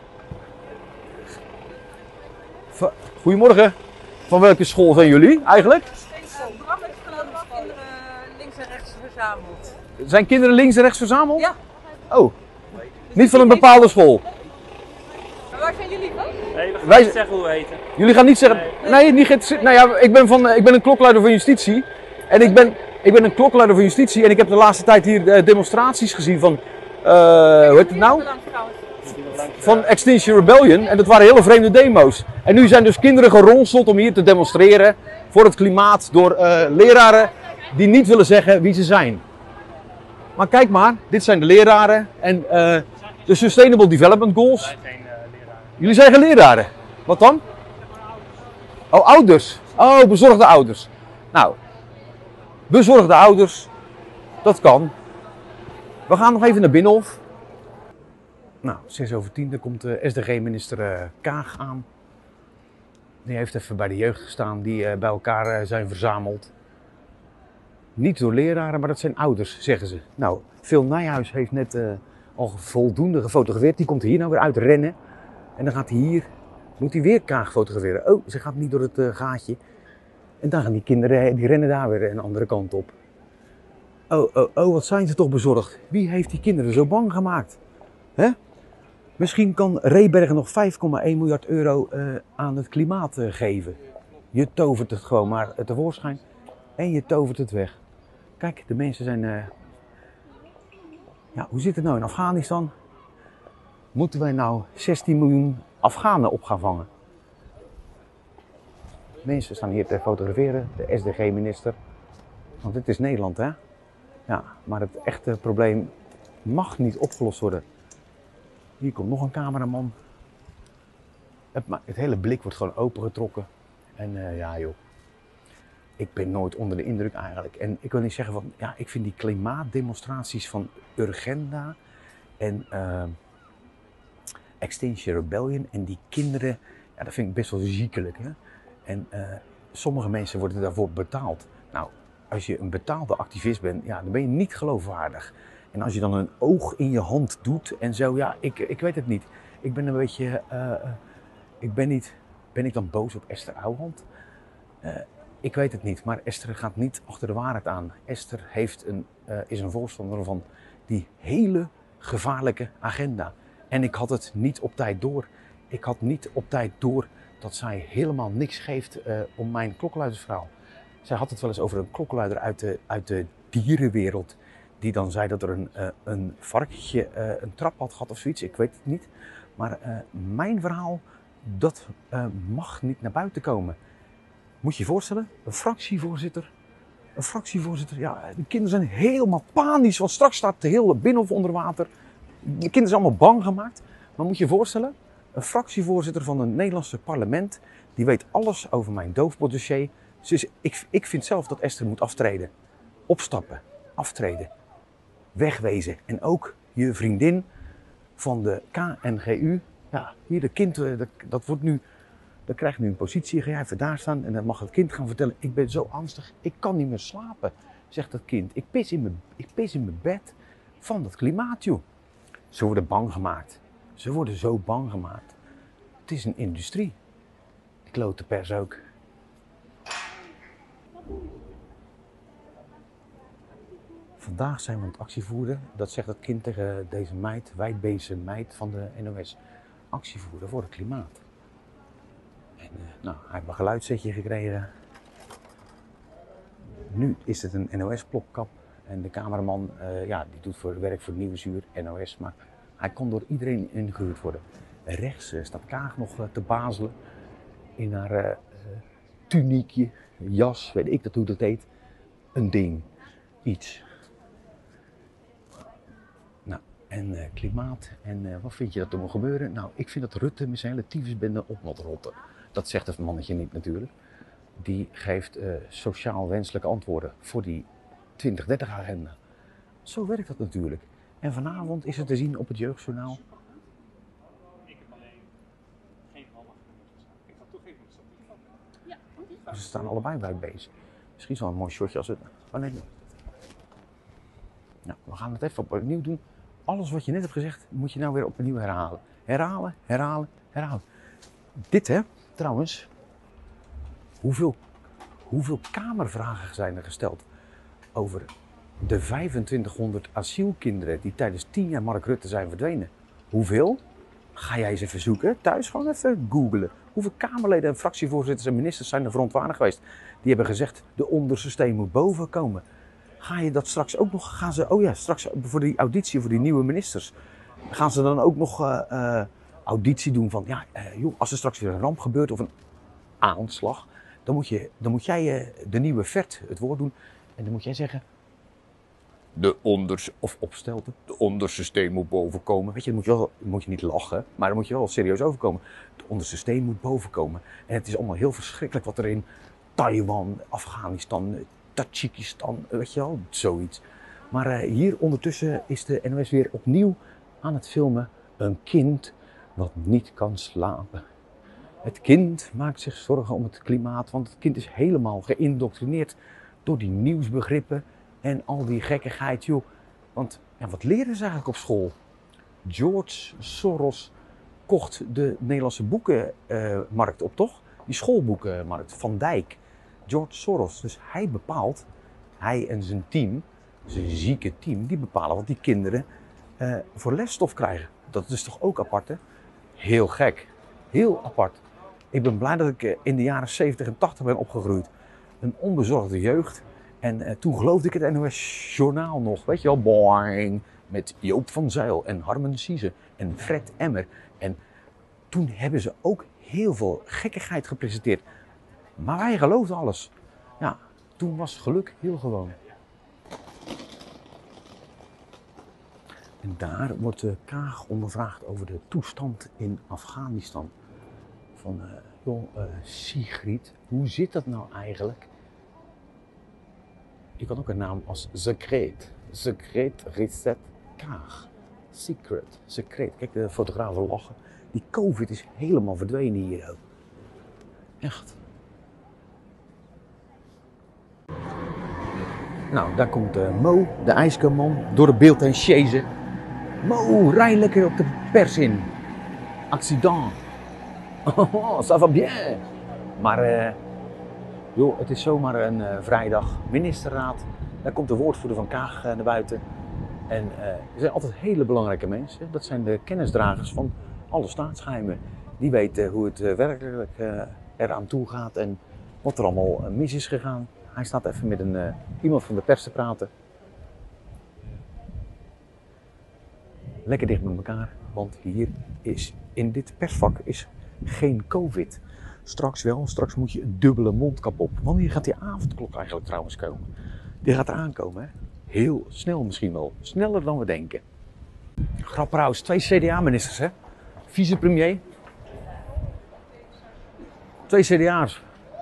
Goedemorgen. Van welke school zijn jullie eigenlijk? Bram heeft kinderen links en rechts verzameld. Zijn kinderen links en rechts verzameld? Ja. Oh. Niet van een bepaalde school? Maar waar zijn jullie van? Nee, we gaan Wij- niet zeggen hoe we heten. Jullie gaan niet zeggen... Nee, nou ja, ik ben een klokluider van justitie. En ik ben een klokluider van justitie. En ik heb de laatste tijd hier demonstraties gezien van... hoe heet het nou? Bedankt trouwens. Van Extinction Rebellion. En dat waren hele vreemde demo's. En nu zijn dus kinderen geronseld om hier te demonstreren voor het klimaat door leraren die niet willen zeggen wie ze zijn. Maar kijk maar, dit zijn de leraren en de Sustainable Development Goals. Wij zijn leraren. Jullie zijn geen leraren. Wat dan? Oh, ouders. Oh, bezorgde ouders. Nou, bezorgde ouders, dat kan. We gaan nog even naar Binnenhof. Nou, 6:10, dan komt de SDG-minister Kaag aan. Die heeft even bij de jeugd gestaan die bij elkaar zijn verzameld. Niet door leraren, maar dat zijn ouders, zeggen ze. Nou, Phil Nijhuis heeft net al voldoende gefotografeerd. Die komt hier nou weer uit rennen. En dan gaat hij hier, moet hij weer Kaag fotograferen. Oh, ze gaat niet door het gaatje. En dan gaan die kinderen, die rennen daar weer een andere kant op. Oh, wat zijn ze toch bezorgd. Wie heeft die kinderen zo bang gemaakt? Hè? Misschien kan Rebergen nog 5,1 miljard euro aan het klimaat geven. Je tovert het gewoon maar tevoorschijn en je tovert het weg. Kijk, de mensen zijn... Ja, hoe zit het nou in Afghanistan? Moeten wij nou 16 miljoen Afghanen op gaan vangen? Mensen staan hier te fotograferen, de SDG-minister. Want dit is Nederland, hè? Ja, maar het echte probleem mag niet opgelost worden. Hier komt nog een cameraman. Het hele blik wordt gewoon opengetrokken. En ja joh, ik ben nooit onder de indruk eigenlijk. En ik wil niet zeggen van, ja, ik vind die klimaatdemonstraties van Urgenda en Extinction Rebellion en die kinderen, ja, dat vind ik best wel ziekelijk. Hè? En sommige mensen worden daarvoor betaald. Nou, als je een betaalde activist bent, ja, dan ben je niet geloofwaardig. En als je dan een oog in je hand doet en zo, ja, ik weet het niet. Ik ben een beetje, ben ik dan boos op Esther Ouwehand? Ik weet het niet, maar Esther gaat niet achter de waarheid aan. Esther is een voorstander van die hele gevaarlijke agenda. En ik had het niet op tijd door. Ik had niet op tijd door dat zij helemaal niks geeft om mijn klokkenluidersverhaal. Zij had het wel eens over een klokkenluider uit de dierenwereld. Die dan zei dat er een varkentje een trap had gehad of zoiets. Ik weet het niet. Maar mijn verhaal, dat mag niet naar buiten komen. Moet je je voorstellen, een fractievoorzitter, ja, de kinderen zijn helemaal panisch, want straks staat de hele Binnenhof onder water. De kinderen zijn allemaal bang gemaakt. Maar moet je je voorstellen, een fractievoorzitter van een Nederlandse parlement, die weet alles over mijn doofpotdossier. Dus ik vind zelf dat Esther moet aftreden. Opstappen, aftreden, wegwezen. En ook je vriendin van de KNGU, ja, hier de kind, dat krijgt nu een positie, ga jij even daar staan en dan mag het kind gaan vertellen, ik ben zo angstig, ik kan niet meer slapen, zegt dat kind. Ik pis in mijn bed van dat klimaat, joh. Ze worden bang gemaakt. Ze worden zo bang gemaakt. Het is een industrie. Die klote pers ook. Vandaag zijn we aan het actie voeren. Dat zegt dat kind tegen deze meid, wijdbeese meid van de NOS. Actie voeren voor het klimaat. En nou, hij heeft een geluidssetje gekregen. Nu is het een NOS-plopkap. En de cameraman, ja, die doet werk voor Nieuwsuur, NOS. Maar hij kon door iedereen ingehuurd worden. Rechts staat Kaag nog te bazelen. In haar tuniekje, jas, weet ik dat hoe dat heet. Een ding, iets. Nou, en klimaat. En wat vind je dat er moet gebeuren? Nou, ik vind dat Rutte met zijn hele tyfusbende op moet rotten. Dat zegt het mannetje niet natuurlijk. Die geeft sociaal wenselijke antwoorden voor die 2030-agenda. Zo werkt dat natuurlijk. En vanavond is het te zien op het Jeugdjournaal. Ik heb alleen geen halve Ik ga toegeven dat ze niet van. Ze staan allebei bij bezig. Misschien is wel een mooi shotje als het... Oh nee. Nou, we gaan het even opnieuw doen. Alles wat je net hebt gezegd, moet je nou weer opnieuw herhalen. Herhalen, herhalen, herhalen. Dit hè, trouwens. Hoeveel kamervragen zijn er gesteld over de 2500 asielkinderen die tijdens 10 jaar Mark Rutte zijn verdwenen? Hoeveel? Ga jij eens even zoeken, thuis gewoon even googlen. Hoeveel Kamerleden en fractievoorzitters en ministers zijn er verontwaardigd geweest? Die hebben gezegd, de onderste steen moet boven komen. Ga je dat straks ook nog, straks voor die auditie voor die nieuwe ministers. Gaan ze dan ook nog auditie doen van, joh, als er straks weer een ramp gebeurt of een aanslag, dan moet jij de nieuwe vet het woord doen en dan moet jij zeggen, de onderste steen moet boven komen. Weet je, dan moet je niet lachen, maar dan moet je wel serieus overkomen. De onderste steen moet boven komen. En het is allemaal heel verschrikkelijk wat er in Taiwan, Afghanistan, Tajikistan, weet je wel, zoiets. Maar hier ondertussen is de NOS weer opnieuw aan het filmen. Een kind wat niet kan slapen. Het kind maakt zich zorgen om het klimaat, want het kind is helemaal geïndoctrineerd door die nieuwsbegrippen en al die gekkigheid, joh. Want ja, wat leren ze eigenlijk op school? George Soros kocht de Nederlandse boekenmarkt op, toch? Die schoolboekenmarkt, Van Dijk. George Soros, dus hij bepaalt, hij en zijn team, zijn zieke team, die bepalen wat die kinderen voor lesstof krijgen. Dat is toch ook apart, hè? Heel gek. Heel apart. Ik ben blij dat ik in de jaren 70 en 80 ben opgegroeid. Een onbezorgde jeugd. En toen geloofde ik het NOS-journaal nog. Weet je wel, boing. Met Joop van Zijl en Harmen Sieze en Fred Emmer. En toen hebben ze ook heel veel gekkigheid gepresenteerd. Maar wij geloofden alles. Ja, toen was geluk heel gewoon. En daar wordt Kaag ondervraagd over de toestand in Afghanistan. Van, Sigrid, hoe zit dat nou eigenlijk? Je kan ook een naam als Secret. Secret Reset Kaag. Secret. Secret. Kijk, de fotografen lachen. Die COVID is helemaal verdwenen hier ook. Echt. Nou, daar komt Mo, de ijskerman, door het beeld heen chasen. Mo, rij lekker op de pers in. Accident. Oh, ça va bien. Maar, joh, het is zomaar een vrijdag. Ministerraad. Daar komt de woordvoerder van Kaag naar buiten. En er zijn altijd hele belangrijke mensen. Dat zijn de kennisdragers van alle staatsgeheimen. Die weten hoe het werkelijk eraan toe gaat en wat er allemaal mis is gegaan. Hij staat even met iemand van de pers te praten. Lekker dicht bij elkaar, want hier is in dit persvak is geen COVID. Straks wel, straks moet je een dubbele mondkap op. Wanneer gaat die avondklok eigenlijk trouwens komen? Die gaat eraan komen, hè? Heel snel misschien wel. Sneller dan we denken. Grapperhaus, 2 CDA-ministers, hè? Vicepremier. 2 CDA's.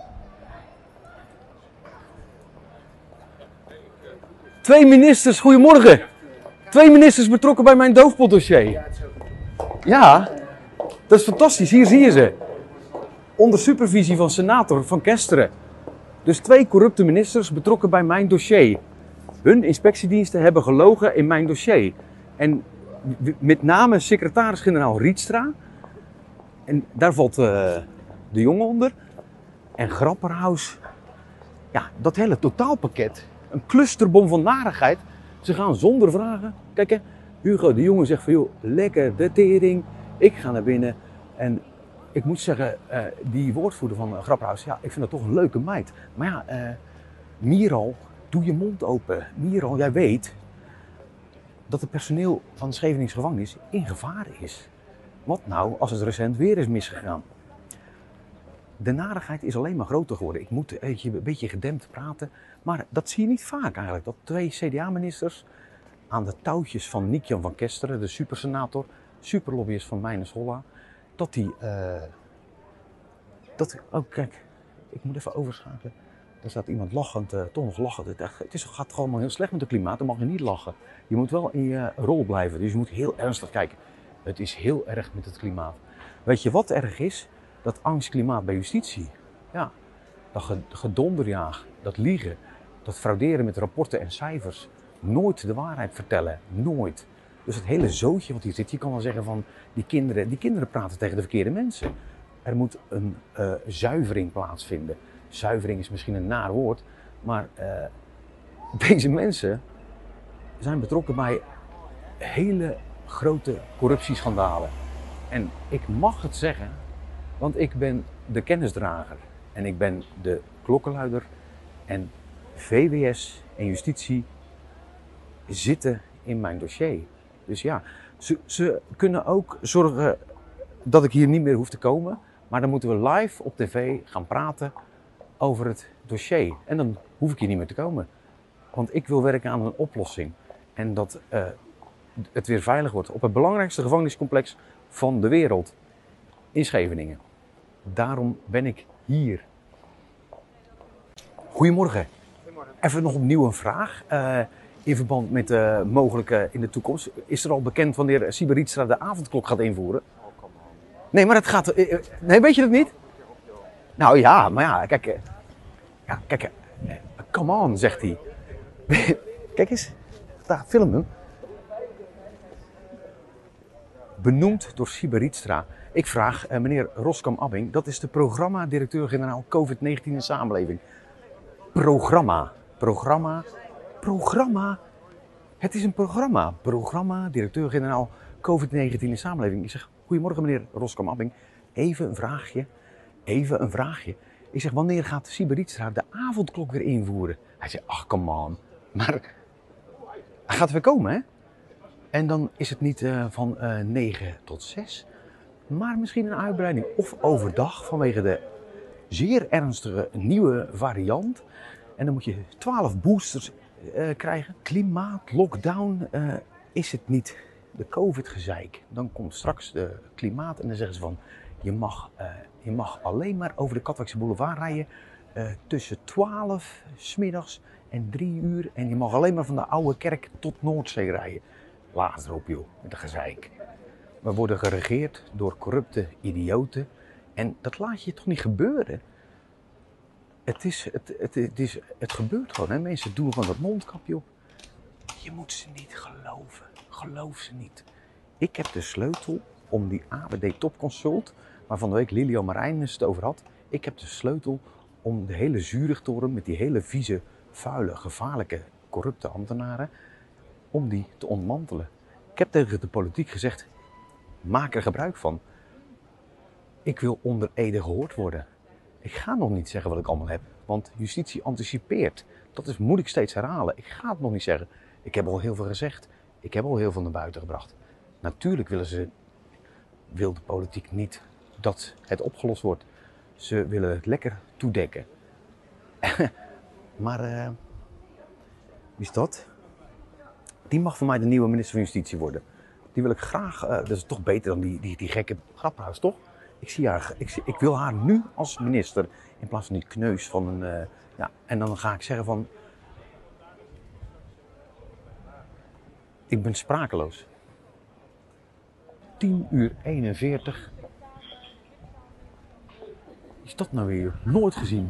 2 ministers, goedemorgen. 2 ministers betrokken bij mijn doofpotdossier. Ja, dat is fantastisch. Hier zie je ze. Onder supervisie van senator Van Kesteren. Dus 2 corrupte ministers betrokken bij mijn dossier. Hun inspectiediensten hebben gelogen in mijn dossier. En met name secretaris-generaal Rietstra. En daar valt de jongen onder. En Grapperhaus. Ja, dat hele totaalpakket. Een clusterbom van narigheid. Ze gaan zonder vragen. Kijk hè, Hugo de Jonge zegt van joh, lekker de tering. Ik ga naar binnen. En ik moet zeggen, die woordvoerder van Grapperhaus, ja, ik vind dat toch een leuke meid. Maar ja, Miral, doe je mond open. Miral, jij weet dat het personeel van de Scheveningse gevangenis in gevaar is. Wat nou als het recent weer is misgegaan? De narigheid is alleen maar groter geworden. Ik moet een beetje gedempt praten. Maar dat zie je niet vaak eigenlijk. Dat 2 CDA-ministers aan de touwtjes van Niek-Jan van Kesteren, de supersenator, superlobbyist van Meines Holla, dat die... oh kijk, ik moet even overschakelen. Daar staat iemand lachend, toch nog lachend. Het gaat gewoon allemaal heel slecht met het klimaat, dan mag je niet lachen. Je moet wel in je rol blijven, dus je moet heel ernstig kijken. Het is heel erg met het klimaat. Weet je wat erg is? Dat angstklimaat bij justitie. Ja, dat gedonderjaag, dat liegen, dat frauderen met rapporten en cijfers. Nooit de waarheid vertellen, nooit. Dus het hele zootje wat hier zit, je kan wel zeggen van die kinderen praten tegen de verkeerde mensen. Er moet een zuivering plaatsvinden. Zuivering is misschien een naar woord, maar deze mensen zijn betrokken bij hele grote corruptieschandalen. En ik mag het zeggen, want ik ben de kennisdrager en ik ben de klokkenluider en VWS en justitie zitten in mijn dossier. Dus ja, ze kunnen ook zorgen dat ik hier niet meer hoef te komen, maar dan moeten we live op tv gaan praten over het dossier. En dan hoef ik hier niet meer te komen. Want ik wil werken aan een oplossing. En dat het weer veilig wordt op het belangrijkste gevangeniscomplex van de wereld. In Scheveningen. Daarom ben ik hier. Goedemorgen. Goedemorgen. Even nog opnieuw een vraag. In verband met mogelijke in de toekomst. Is er al bekend wanneer Siebe Rietstra de avondklok gaat invoeren? Nee, maar het gaat... nee, weet je dat niet? Nou ja, maar ja, kijk... come on, zegt hij. Kijk eens. Daar, film hem. Benoemd door Siebe Rietstra. Ik vraag meneer Roskam Abbing, dat is de programma-directeur-generaal COVID-19 in samenleving. Programma. Het is een programma. Programma, directeur-generaal COVID-19 in de samenleving. Ik zeg, goedemorgen meneer Roskam-Abbing, even een vraagje. Ik zeg, wanneer gaat Siebe Rietstra de avondklok weer invoeren? Hij zegt, ach, come on. Maar hij gaat weer komen, hè? En dan is het niet van 9 tot 6, maar misschien een uitbreiding. Of overdag vanwege de zeer ernstige nieuwe variant. En dan moet je 12 boosters krijgen. Klimaat, lockdown, is het niet de COVID-gezeik. Dan komt straks de klimaat en dan zeggen ze van... Je mag alleen maar over de Katwijkse boulevard rijden tussen 12 's middags en 3 uur. En je mag alleen maar van de Oude Kerk tot Noordzee rijden. Laat erop joh, met de gezeik. We worden geregeerd door corrupte idioten. En dat laat je toch niet gebeuren? Het gebeurt gewoon, hè? Mensen doen gewoon dat mondkapje op. Je moet ze niet geloven. Geloof ze niet. Ik heb de sleutel om die AWD Topconsult, waar van de week Lilian Marijnissen het over had. Ik heb de sleutel om de hele Zurich-toren met die hele vieze, vuile, gevaarlijke, corrupte ambtenaren, om die te ontmantelen. Ik heb tegen de politiek gezegd, maak er gebruik van. Ik wil onder ede gehoord worden. Ik ga nog niet zeggen wat ik allemaal heb, want justitie anticipeert. Dat moet ik steeds herhalen. Ik ga het nog niet zeggen. Ik heb al heel veel gezegd. Ik heb al heel veel naar buiten gebracht. Natuurlijk wil de politiek niet dat het opgelost wordt. Ze willen het lekker toedekken. Maar wie is dat? Die mag voor mij de nieuwe minister van Justitie worden. Die wil ik graag. Dat is toch beter dan die gekke Grapperhaus, toch? Ik wil haar nu als minister in plaats van die kneus van een... ja, en dan ga ik zeggen van... Ik ben sprakeloos. 10:41. Is dat nou weer? Nooit gezien.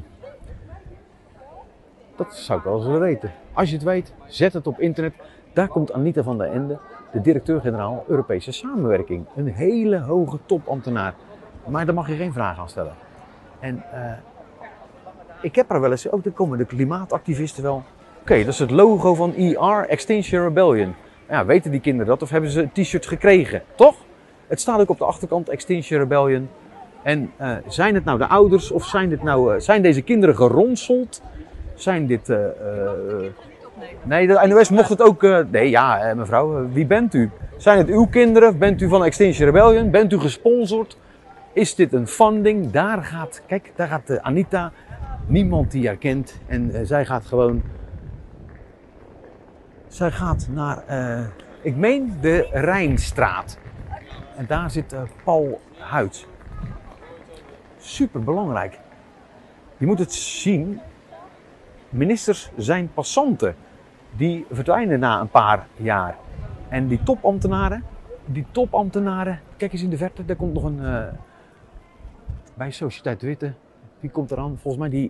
Dat zou ik wel eens willen weten. Als je het weet, zet het op internet. Daar komt Anita van der Ende, de directeur-generaal Europese Samenwerking. Een hele hoge topambtenaar. Maar daar mag je geen vragen aan stellen. En ik heb er wel eens... dan komen de klimaatactivisten wel. Oké, dat is het logo van ER, Extinction Rebellion. Ja, weten die kinderen dat of hebben ze een t-shirt gekregen? Toch? Het staat ook op de achterkant, Extinction Rebellion. En zijn het nou de ouders of zijn deze kinderen geronseld? Zijn dit... Nee, de NOS mocht het ook... mevrouw, wie bent u? Zijn het uw kinderen? Bent u van Extinction Rebellion? Bent u gesponsord? Is dit een funding? Daar gaat Anita, niemand die haar kent. En zij gaat gewoon... Zij gaat naar, ik meen, de Rijnstraat. En daar zit Paul Huids. Super belangrijk. Je moet het zien. Ministers zijn passanten. Die verdwijnen na een paar jaar. En die topambtenaren, kijk eens in de verte, daar komt nog een... bij Sociëteit de Witte, wie komt eraan? Volgens mij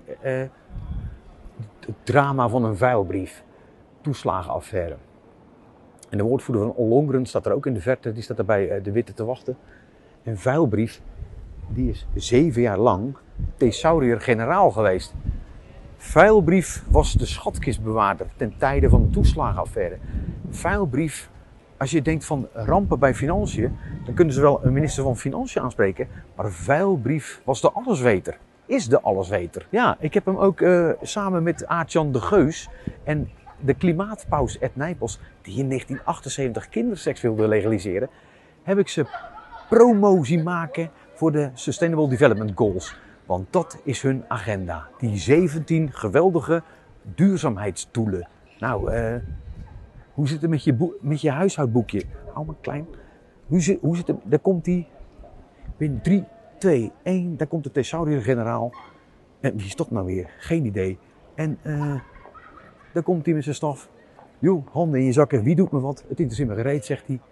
het drama van een vuilbrief. Toeslagenaffaire. En de woordvoerder van Ollongren staat er ook in de verte, die staat er bij de Witte te wachten. Een vuilbrief, die is 7 jaar lang thesaurier-generaal geweest. Vuilbrief was de schatkistbewaarder ten tijde van de toeslagenaffaire. Vuilbrief, als je denkt van rampen bij financiën, dan kunnen ze wel een minister van Financiën aanspreken, maar vuilbrief was de allesweter. Is de allesweter. Ja, ik heb hem ook samen met Aart-Jan de Geus en de klimaatpaus Ed Nijpels, die in 1978 kinderseks wilde legaliseren, heb ik ze promo zien maken voor de Sustainable Development Goals. Want dat is hun agenda. Die 17 geweldige duurzaamheidsdoelen. Nou, hoe zit het met je huishoudboekje? Hou maar klein. Hoe zit het? Daar komt die. Binnen 3, 2, 1. Daar komt de thesaurier-generaal. En wie is dat nou weer? Geen idee. En daar komt hij met zijn staf. Joh, handen in je zakken. Wie doet me wat? Het interesseert me gereed, zegt hij.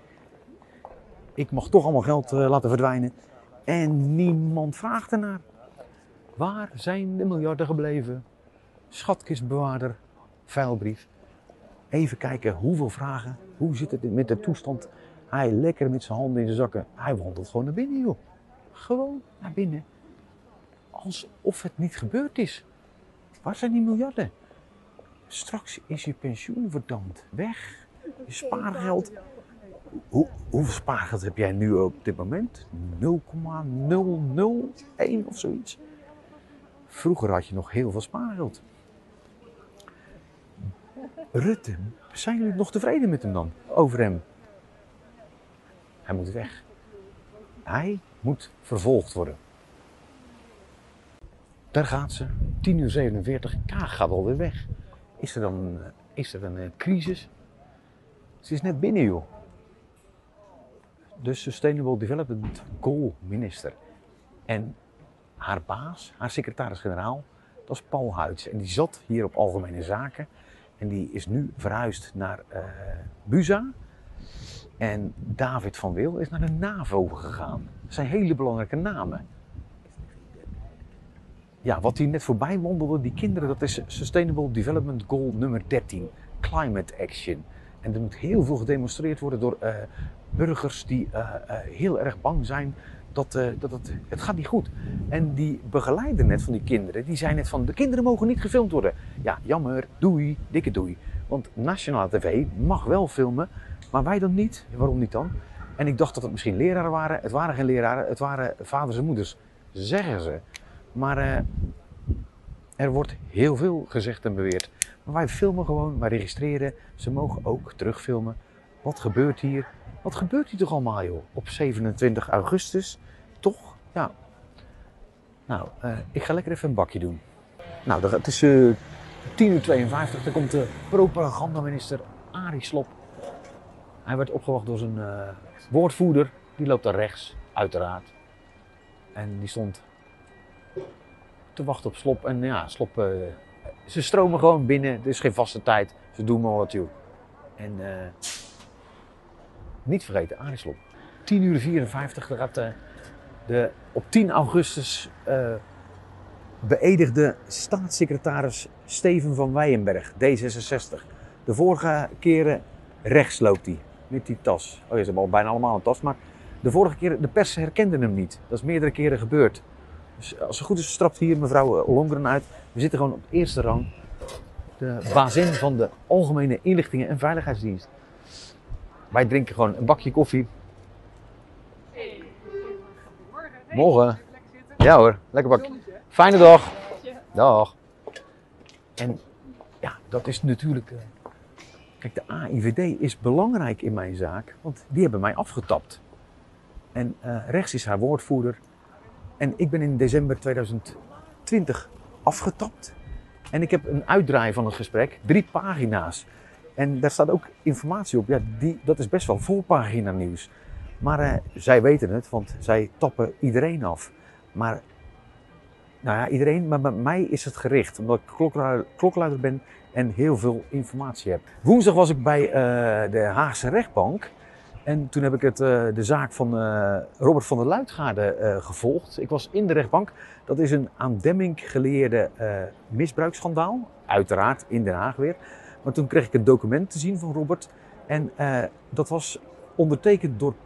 Ik mag toch allemaal geld laten verdwijnen. En niemand vraagt ernaar. Waar zijn de miljarden gebleven? Schatkistbewaarder, vuilbrief. Even kijken hoeveel vragen. Hoe zit het met de toestand? Hij lekker met zijn handen in zijn zakken. Hij wandelt gewoon naar binnen, joh. Gewoon naar binnen. Alsof het niet gebeurd is. Waar zijn die miljarden? Straks is je pensioen verdampt. Weg. Je spaargeld. Hoeveel spaargeld heb jij nu op dit moment? 0,001 of zoiets? Vroeger had je nog heel veel spaargeld. Rutte, zijn jullie nog tevreden met hem dan? Over hem? Hij moet weg. Hij moet vervolgd worden. Daar gaat ze. 10:47. Kaag gaat alweer weg. Is er een crisis? Ze is net binnen, joh. De Sustainable Development Goal minister. En haar baas, haar secretaris-generaal, dat is Paul Huyts. En die zat hier op Algemene Zaken. En die is nu verhuisd naar Buza. En David van Wil is naar de NAVO gegaan. Dat zijn hele belangrijke namen. Ja, wat hier net voorbij wandelde, die kinderen, dat is Sustainable Development Goal nummer 13. Climate Action. En er moet heel veel gedemonstreerd worden door burgers die heel erg bang zijn dat het gaat niet goed. En die begeleider net van die kinderen, die zei net van, de kinderen mogen niet gefilmd worden. Ja, jammer, doei, dikke doei. Want Nationale TV mag wel filmen, maar wij dan niet. Waarom niet dan? En ik dacht dat het misschien leraren waren. Het waren geen leraren, het waren vaders en moeders, zeggen ze. Maar er wordt heel veel gezegd en beweerd. Maar wij filmen gewoon, wij registreren. Ze mogen ook terugfilmen. Wat gebeurt hier? Wat gebeurt hier toch allemaal, joh? Op 27 augustus, toch? Ja. Nou, ik ga lekker even een bakje doen. Nou, het is 10:52. Dan komt de propagandaminister Arie Slob. Hij werd opgewacht door zijn woordvoerder. Die loopt daar rechts, uiteraard. En die stond te wachten op Slob. En ja, Slob, ze stromen gewoon binnen. Er is geen vaste tijd. Ze doen maar wat, joh. En niet vergeten, Arie Slob. 10:54. Dan gaat de op 10 augustus beëdigde staatssecretaris Steven van Weyenberg, D66. De vorige keren rechts loopt hij, met die tas. Oh, ze hebben al bijna allemaal een tas, maar de vorige keer, de pers herkende hem niet. Dat is meerdere keren gebeurd. Dus als het goed is, strapt hier mevrouw Longren uit. We zitten gewoon op eerste rang. De bazin van de Algemene Inlichtingen en Veiligheidsdienst. Wij drinken gewoon een bakje koffie. Hey. Morgen. Ja hoor, lekker bakje. Fijne dag. Dag. En ja, dat is natuurlijk... Kijk, de AIVD is belangrijk in mijn zaak, want die hebben mij afgetapt. En rechts is haar woordvoerder. En ik ben in december 2020 afgetapt. En ik heb een uitdraai van het gesprek, 3 pagina's. En daar staat ook informatie op. Ja, dat is best wel voorpagina nieuws. Maar zij weten het, want zij tappen iedereen af. Maar, nou ja, iedereen, maar bij mij is het gericht. Omdat ik klokluider ben en heel veel informatie heb. Woensdag was ik bij de Haagse rechtbank. En toen heb ik de zaak van Robert van der Luitgaarde gevolgd. Ik was in de rechtbank. Dat is een aan Demmink geleerde misbruiksschandaal. Uiteraard in Den Haag weer. Maar toen kreeg ik een document te zien van Robert. En dat was ondertekend door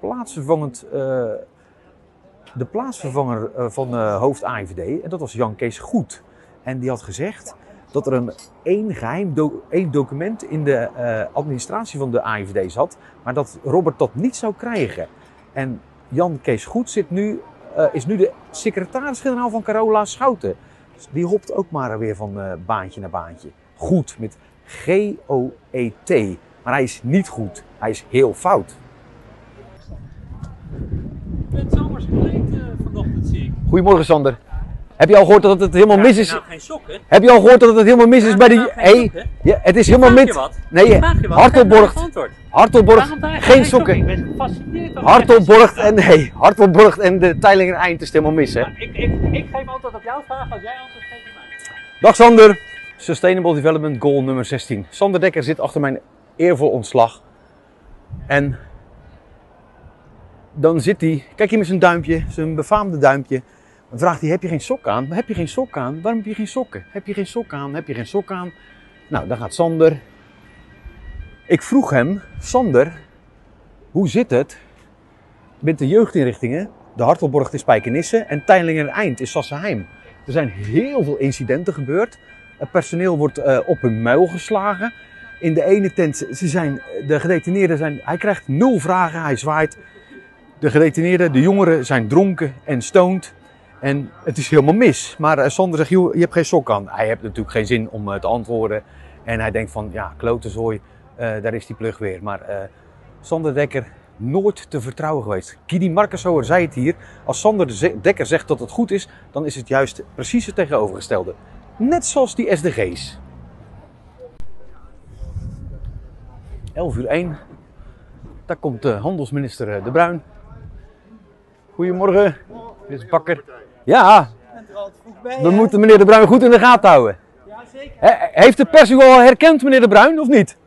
de plaatsvervanger van hoofd AIVD. En dat was Jan Kees Goed. En die had gezegd dat er één document in de administratie van de AIVD zat. Maar dat Robert dat niet zou krijgen. En Jan Kees Goed is nu de secretaris-generaal van Carola Schouten. Dus die hopt ook maar weer van baantje naar baantje. Goed, met G-O-E-T. Maar hij is niet goed. Hij is heel fout. Je bent zomers gekleed vanochtend, zie ik. Goedemorgen, Sander. Heb je al gehoord dat het helemaal mis is? Nou, geen sokken. Heb je al gehoord dat het helemaal mis is bij de... Ja, het is helemaal mis. Nee, Hartelborg, geen sokken. Ik ben gefascineerd. Hartelborg en de Teilinger Eind is helemaal mis, hè? Ik geef antwoord op jouw vraag als jij antwoord geeft op mij. Dag Sander. Sustainable Development Goal nummer 16. Sander Dekker zit achter mijn eervol ontslag. En dan zit hij, kijk hier met zijn duimpje, zijn befaamde duimpje. Dan vraagt hij, heb je geen sok aan? Heb je geen sok aan? Waarom heb je geen sokken? Heb je geen sok aan? Heb je geen sok aan? Nou, dan gaat Sander. Ik vroeg hem, Sander, hoe zit het met de jeugdinrichtingen? De Hartelborg is Spijkenisse en Teilinger Eind is Sassenheim. Er zijn heel veel incidenten gebeurd. Het personeel wordt op hun muil geslagen. In de ene tent, de gedetineerden hij krijgt 0 vragen, hij zwaait. De gedetineerden, de jongeren zijn dronken en stoned. En het is helemaal mis. Maar Sander zegt, joh, je hebt geen sok aan. Hij heeft natuurlijk geen zin om te antwoorden. En hij denkt van, ja, klotenzooi, daar is die plug weer. Maar Sander Dekker, nooit te vertrouwen geweest. Kidi Markensauer zei het hier. Als Sander Dekker zegt dat het goed is, dan is het juist precies het tegenovergestelde. Net zoals die SDG's. 11:01. Daar komt de handelsminister De Bruin. Goedemorgen, dit is Bakker. Ja, we moeten meneer De Bruin goed in de gaten houden. Ja, zeker. Heeft de pers u al herkend, meneer De Bruin, of niet?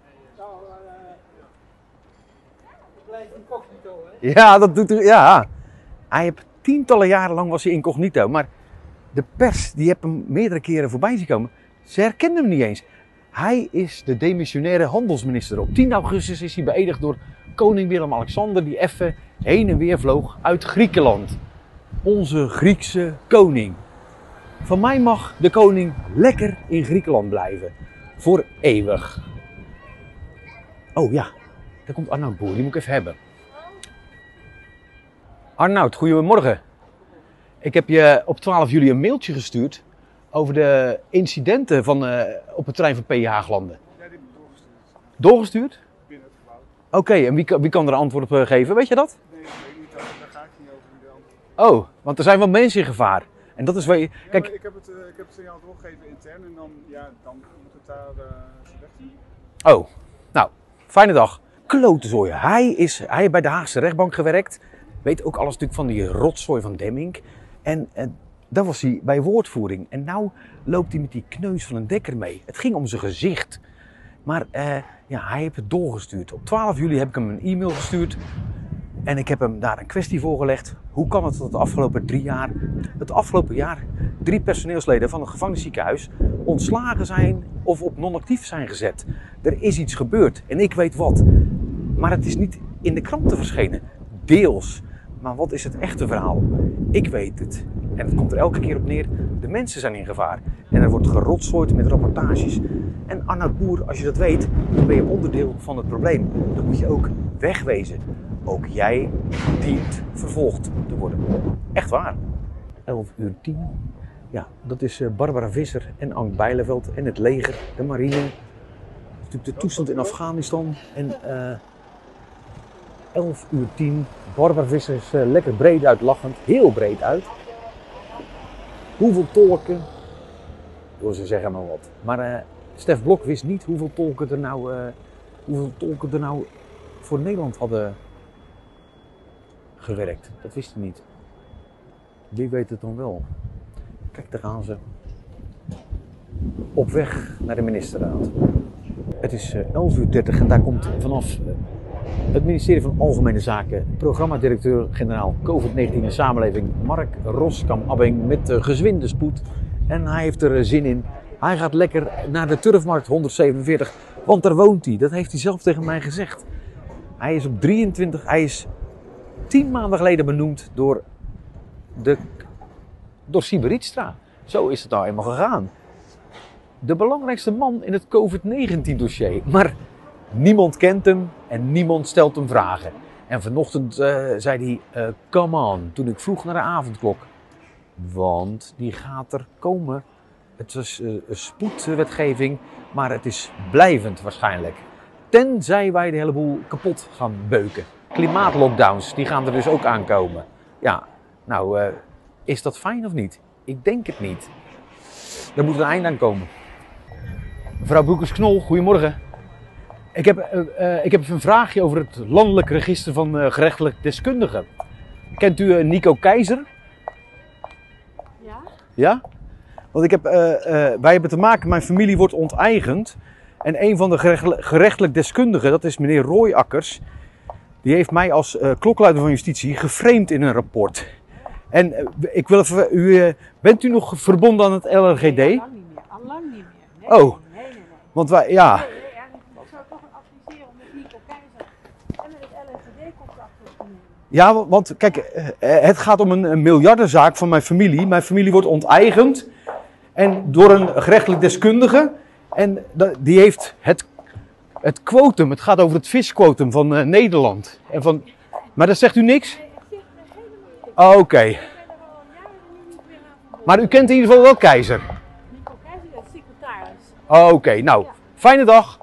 Blijft incognito, hè? Ja, dat doet hij. Ja. Hij heeft tientallen jaren lang was hij incognito, maar de pers die heeft hem meerdere keren voorbij zien komen. Ze herkennen hem niet eens. Hij is de demissionaire handelsminister. Op 10 augustus is hij beëdigd door koning Willem-Alexander, die even heen en weer vloog uit Griekenland. Onze Griekse koning. Van mij mag de koning lekker in Griekenland blijven. Voor eeuwig. Oh ja, daar komt Arnoud Boer, die moet ik even hebben. Arnoud, goedemorgen. Ik heb je op 12 juli een mailtje gestuurd over de incidenten op het terrein van PJ Haaglanden. Ja, die moet doorgestuurd. Doorgestuurd? Binnen het gebouw. Oké, en wie kan er een antwoord op geven? Weet je dat? Nee, dat weet ik niet. Daar ga ik niet over in de antwoord. Oh, want er zijn wel mensen in gevaar. En dat is waar je... Ja, Kijk, maar ik heb het signaal doorgegeven intern en dan moet het daar weg zien. oh, nou, fijne dag. Klotenzooi. Hij heeft bij de Haagse rechtbank gewerkt. Weet ook alles natuurlijk van die rotzooi van Demmink. En daar was hij bij woordvoering. En nou loopt hij met die kneus van een Dekker mee. Het ging om zijn gezicht. Maar ja, hij heeft het doorgestuurd. Op 12 juli heb ik hem een e-mail gestuurd. En ik heb hem daar een kwestie voorgelegd. Hoe kan het dat het afgelopen jaar 3 personeelsleden van het gevangenisziekenhuis ontslagen zijn of op non-actief zijn gezet? Er is iets gebeurd en ik weet wat. Maar het is niet in de kranten verschenen. Deels. Maar wat is het echte verhaal? Ik weet het. En het komt er elke keer op neer. De mensen zijn in gevaar. En er wordt gerotzooid met rapportages. En Arnoud Boer, als je dat weet, dan ben je onderdeel van het probleem. Dan moet je ook wegwezen. Ook jij dient vervolgd te worden. Echt waar. 11:10. Ja, dat is Barbara Visser en Ank Bijleveld en het leger, de marine. Natuurlijk de toestand in Afghanistan. En 11:10. Barbara Visser is lekker breed uitlachend. Heel breed uit. Hoeveel tolken? Door ze zeggen maar wat. Maar Stef Blok wist niet hoeveel tolken er nou voor Nederland hadden gewerkt. Dat wist hij niet. Wie weet het dan wel. Kijk, daar gaan ze. Op weg naar de ministerraad. Het is 11:30 en daar komt vanaf het ministerie van Algemene Zaken programmadirecteur-generaal COVID-19 en Samenleving Mark Roskam-Abbing met gezwinde spoed. En hij heeft er zin in. Hij gaat lekker naar de Turfmarkt 147, want daar woont hij. Dat heeft hij zelf tegen mij gezegd. Hij is op 23, hij is 10 maanden geleden benoemd door Siebe Rietstra. Zo is het nou eenmaal gegaan. De belangrijkste man in het COVID-19 dossier. Maar niemand kent hem en niemand stelt hem vragen. En vanochtend zei hij, come on, toen ik vroeg naar de avondklok. Want die gaat er komen. Het is een spoedwetgeving, maar het is blijvend waarschijnlijk. Tenzij wij de hele boel kapot gaan beuken. Klimaatlockdowns, die gaan er dus ook aankomen. Ja, nou, is dat fijn of niet? Ik denk het niet. Er moet een eind aan komen. Mevrouw Boekers-Knol, goedemorgen. Ik heb een vraagje over het landelijk register van gerechtelijk deskundigen. Kent u Nico Keizer? Ja? Ja? Want wij hebben te maken, mijn familie wordt onteigend. En een van de gerechtelijk deskundigen, dat is meneer Rooijakkers, die heeft mij als klokluider van justitie geframed in een rapport. En ik wil even, bent u nog verbonden aan het LRGD? Nee, allang niet meer. Nee, Oh, nee. want wij, ja. Nee, ik zou toch adviseren om met Nico Keizer en met het LNGD contact op te nemen. Ja, want kijk, het gaat om een miljardenzaak van mijn familie. Mijn familie wordt onteigend en door een gerechtelijk deskundige. En die heeft Het quotum, het gaat over het visquotum van Nederland. En van... Maar dat zegt u niks? Oké. Maar u kent in ieder geval wel Keizer? Nico Keizer is secretaris. Oké, nou, fijne dag.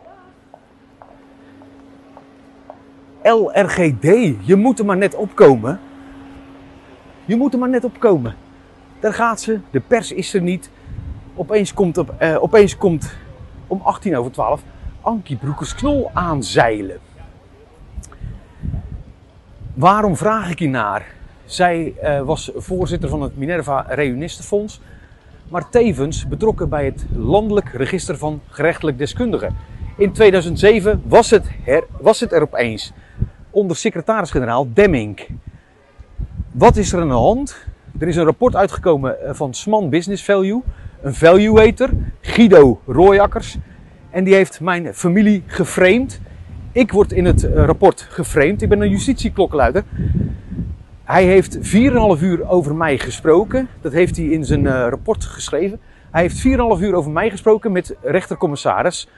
LRGD, je moet er maar net opkomen. Je moet er maar net opkomen. Daar gaat ze, de pers is er niet. Opeens komt om 12:18 Ankie Broekers-Knol aanzeilen. Waarom vraag ik hier naar? Zij was voorzitter van het Minerva Reunistenfonds, maar tevens betrokken bij het Landelijk Register van Gerechtelijk Deskundigen. In 2007 was het er opeens, onder secretaris-generaal Demmink. Wat is er aan de hand? Er is een rapport uitgekomen van Sman Business Value, een valuator, Guido Rooijakkers. En die heeft mijn familie geframed. Ik word in het rapport geframed. Ik ben een justitieklokkenluider. Hij heeft 4,5 uur over mij gesproken. Dat heeft hij in zijn rapport geschreven. Hij heeft 4,5 uur over mij gesproken met rechtercommissaris,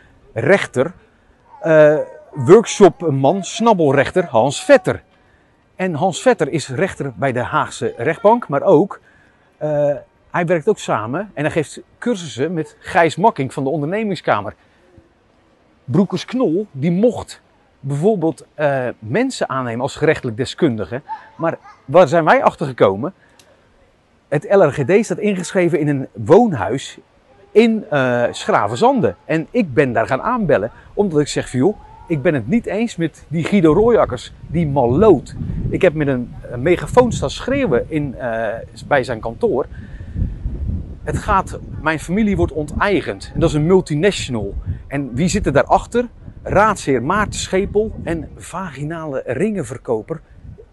workshopman, snabbelrechter Hans Vetter. En Hans Vetter is rechter bij de Haagse rechtbank, maar ook, hij werkt ook samen en hij geeft cursussen met Gijs Makking van de ondernemingskamer. Broekers-Knol, die mocht bijvoorbeeld mensen aannemen als gerechtelijk deskundige. Maar waar zijn wij achter gekomen? Het LRGD staat ingeschreven in een woonhuis in Schravenzande. En ik ben daar gaan aanbellen, omdat ik zeg van joh, ik ben het niet eens met die Guido Rooijakkers, die malloot. Ik heb met een megafoon staan schreeuwen bij zijn kantoor. Mijn familie wordt onteigend. En dat is een multinational. En wie zit er daarachter? Raadsheer Maarten Schepel en vaginale ringenverkoper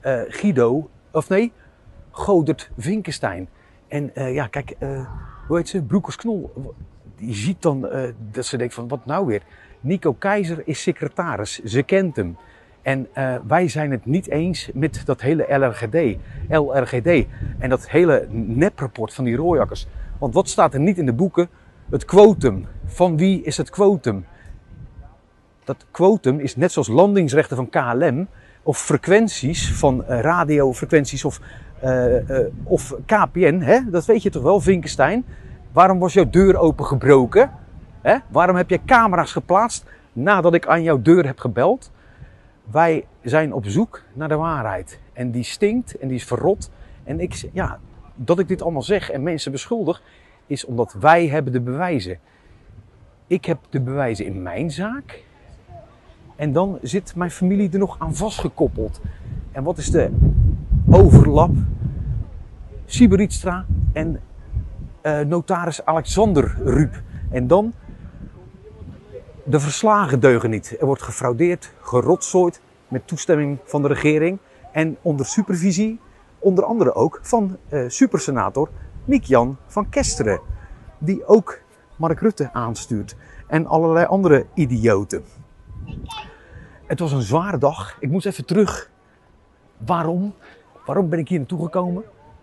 Godert Vinkenstein. En ja, kijk, hoe heet ze? Broekers-Knol. Die ziet dan dat ze denkt van, wat nou weer? Nico Keizer is secretaris, ze kent hem. En wij zijn het niet eens met dat hele LRGD en dat hele neprapport van die Rooijakkers. Want wat staat er niet in de boeken? Het quotum. Van wie is het quotum? Dat quotum is net zoals landingsrechten van KLM of frequenties van radiofrequenties of KPN. Hè? Dat weet je toch wel, Vinkenstein? Waarom was jouw deur opengebroken? Hè? Waarom heb je camera's geplaatst nadat ik aan jouw deur heb gebeld? Wij zijn op zoek naar de waarheid. En die stinkt en die is verrot. En dat ik dit allemaal zeg en mensen beschuldig, is omdat wij hebben de bewijzen. Ik heb de bewijzen in mijn zaak. En dan zit mijn familie er nog aan vastgekoppeld. En wat is de overlap? Sieberitstra en notaris Alexander Ruup. En dan, de verslagen deugen niet. Er wordt gefraudeerd, gerotzooid met toestemming van de regering. En onder supervisie, onder andere ook van supersenator Miek-Jan van Kesteren. Die ook Mark Rutte aanstuurt. En allerlei andere idioten. Het was een zware dag. Ik moest even terug. Waarom? Waarom ben ik hier naartoe gekomen?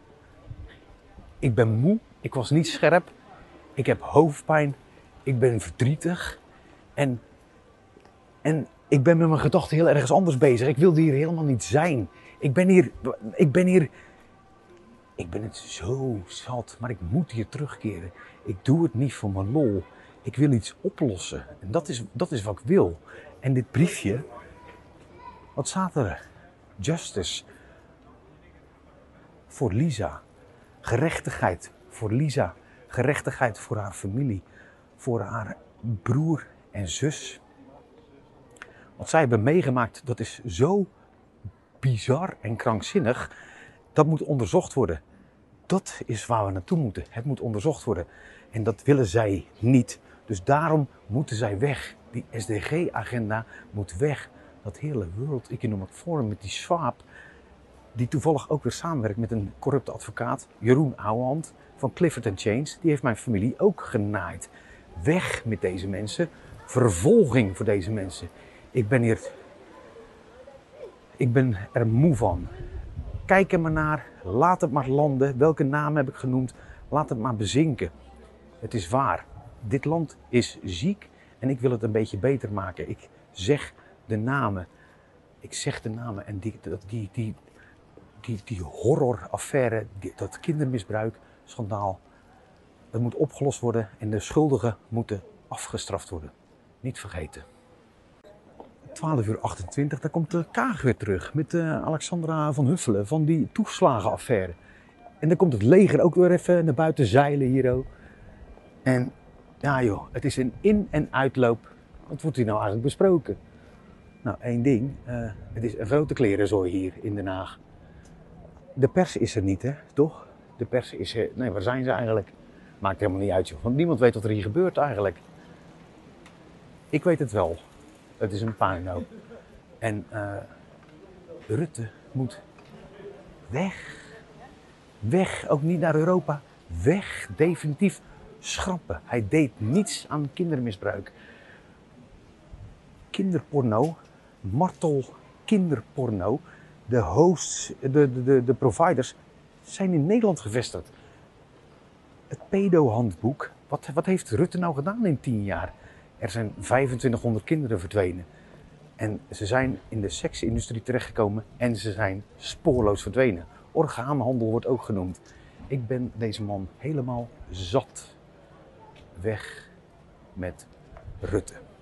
Ik ben moe. Ik was niet scherp. Ik heb hoofdpijn. Ik ben verdrietig. En ik ben met mijn gedachten heel ergens anders bezig. Ik wilde hier helemaal niet zijn. Ik ben het zo zat. Maar ik moet hier terugkeren. Ik doe het niet voor mijn lol. Ik wil iets oplossen. En dat is wat ik wil. En dit briefje, wat staat er? Justice. Voor Lisa. Gerechtigheid voor Lisa. Gerechtigheid voor haar familie. Voor haar broer en zus. Wat zij hebben meegemaakt, dat is zo bizar en krankzinnig. Dat moet onderzocht worden. Dat is waar we naartoe moeten. Het moet onderzocht worden. En dat willen zij niet. Dus daarom moeten zij weg. Die SDG-agenda moet weg. Dat hele World Economic Forum met die Schwab, die toevallig ook weer samenwerkt met een corrupte advocaat, Jeroen Ouwehand van Clifford & Chains, die heeft mijn familie ook genaaid. Weg met deze mensen. Vervolging voor deze mensen. Ik ben er moe van. Kijk er maar naar. Laat het maar landen. Welke naam heb ik genoemd? Laat het maar bezinken. Het is waar. Dit land is ziek en ik wil het een beetje beter maken. Ik zeg de namen. Ik zeg de namen en die horroraffaire, dat kindermisbruik, schandaal, dat moet opgelost worden en de schuldigen moeten afgestraft worden. Niet vergeten. 12:28, daar komt de Kaag weer terug met Alexandra van Huffelen van die toeslagenaffaire. En dan komt het leger ook weer even naar buiten zeilen hier ook. En ja joh, het is een in- en uitloop. Wat wordt hier nou eigenlijk besproken? Nou, één ding. Het is een grote klerenzooi hier in Den Haag. De pers is er niet, hè? Toch? De pers is er... Nee, waar zijn ze eigenlijk? Maakt helemaal niet uit, joh. Want niemand weet wat er hier gebeurt eigenlijk. Ik weet het wel. Het is een puinhoop. En Rutte moet weg. Weg, ook niet naar Europa. Weg, definitief schrappen. Hij deed niets aan kindermisbruik. Kinderporno, martel kinderporno. De hosts, de providers zijn in Nederland gevestigd. Het pedo-handboek, wat heeft Rutte nou gedaan in 10 jaar? Er zijn 2500 kinderen verdwenen. En ze zijn in de seksindustrie terechtgekomen en ze zijn spoorloos verdwenen. Orgaanhandel wordt ook genoemd. Ik ben deze man helemaal zat. Weg met Rutte.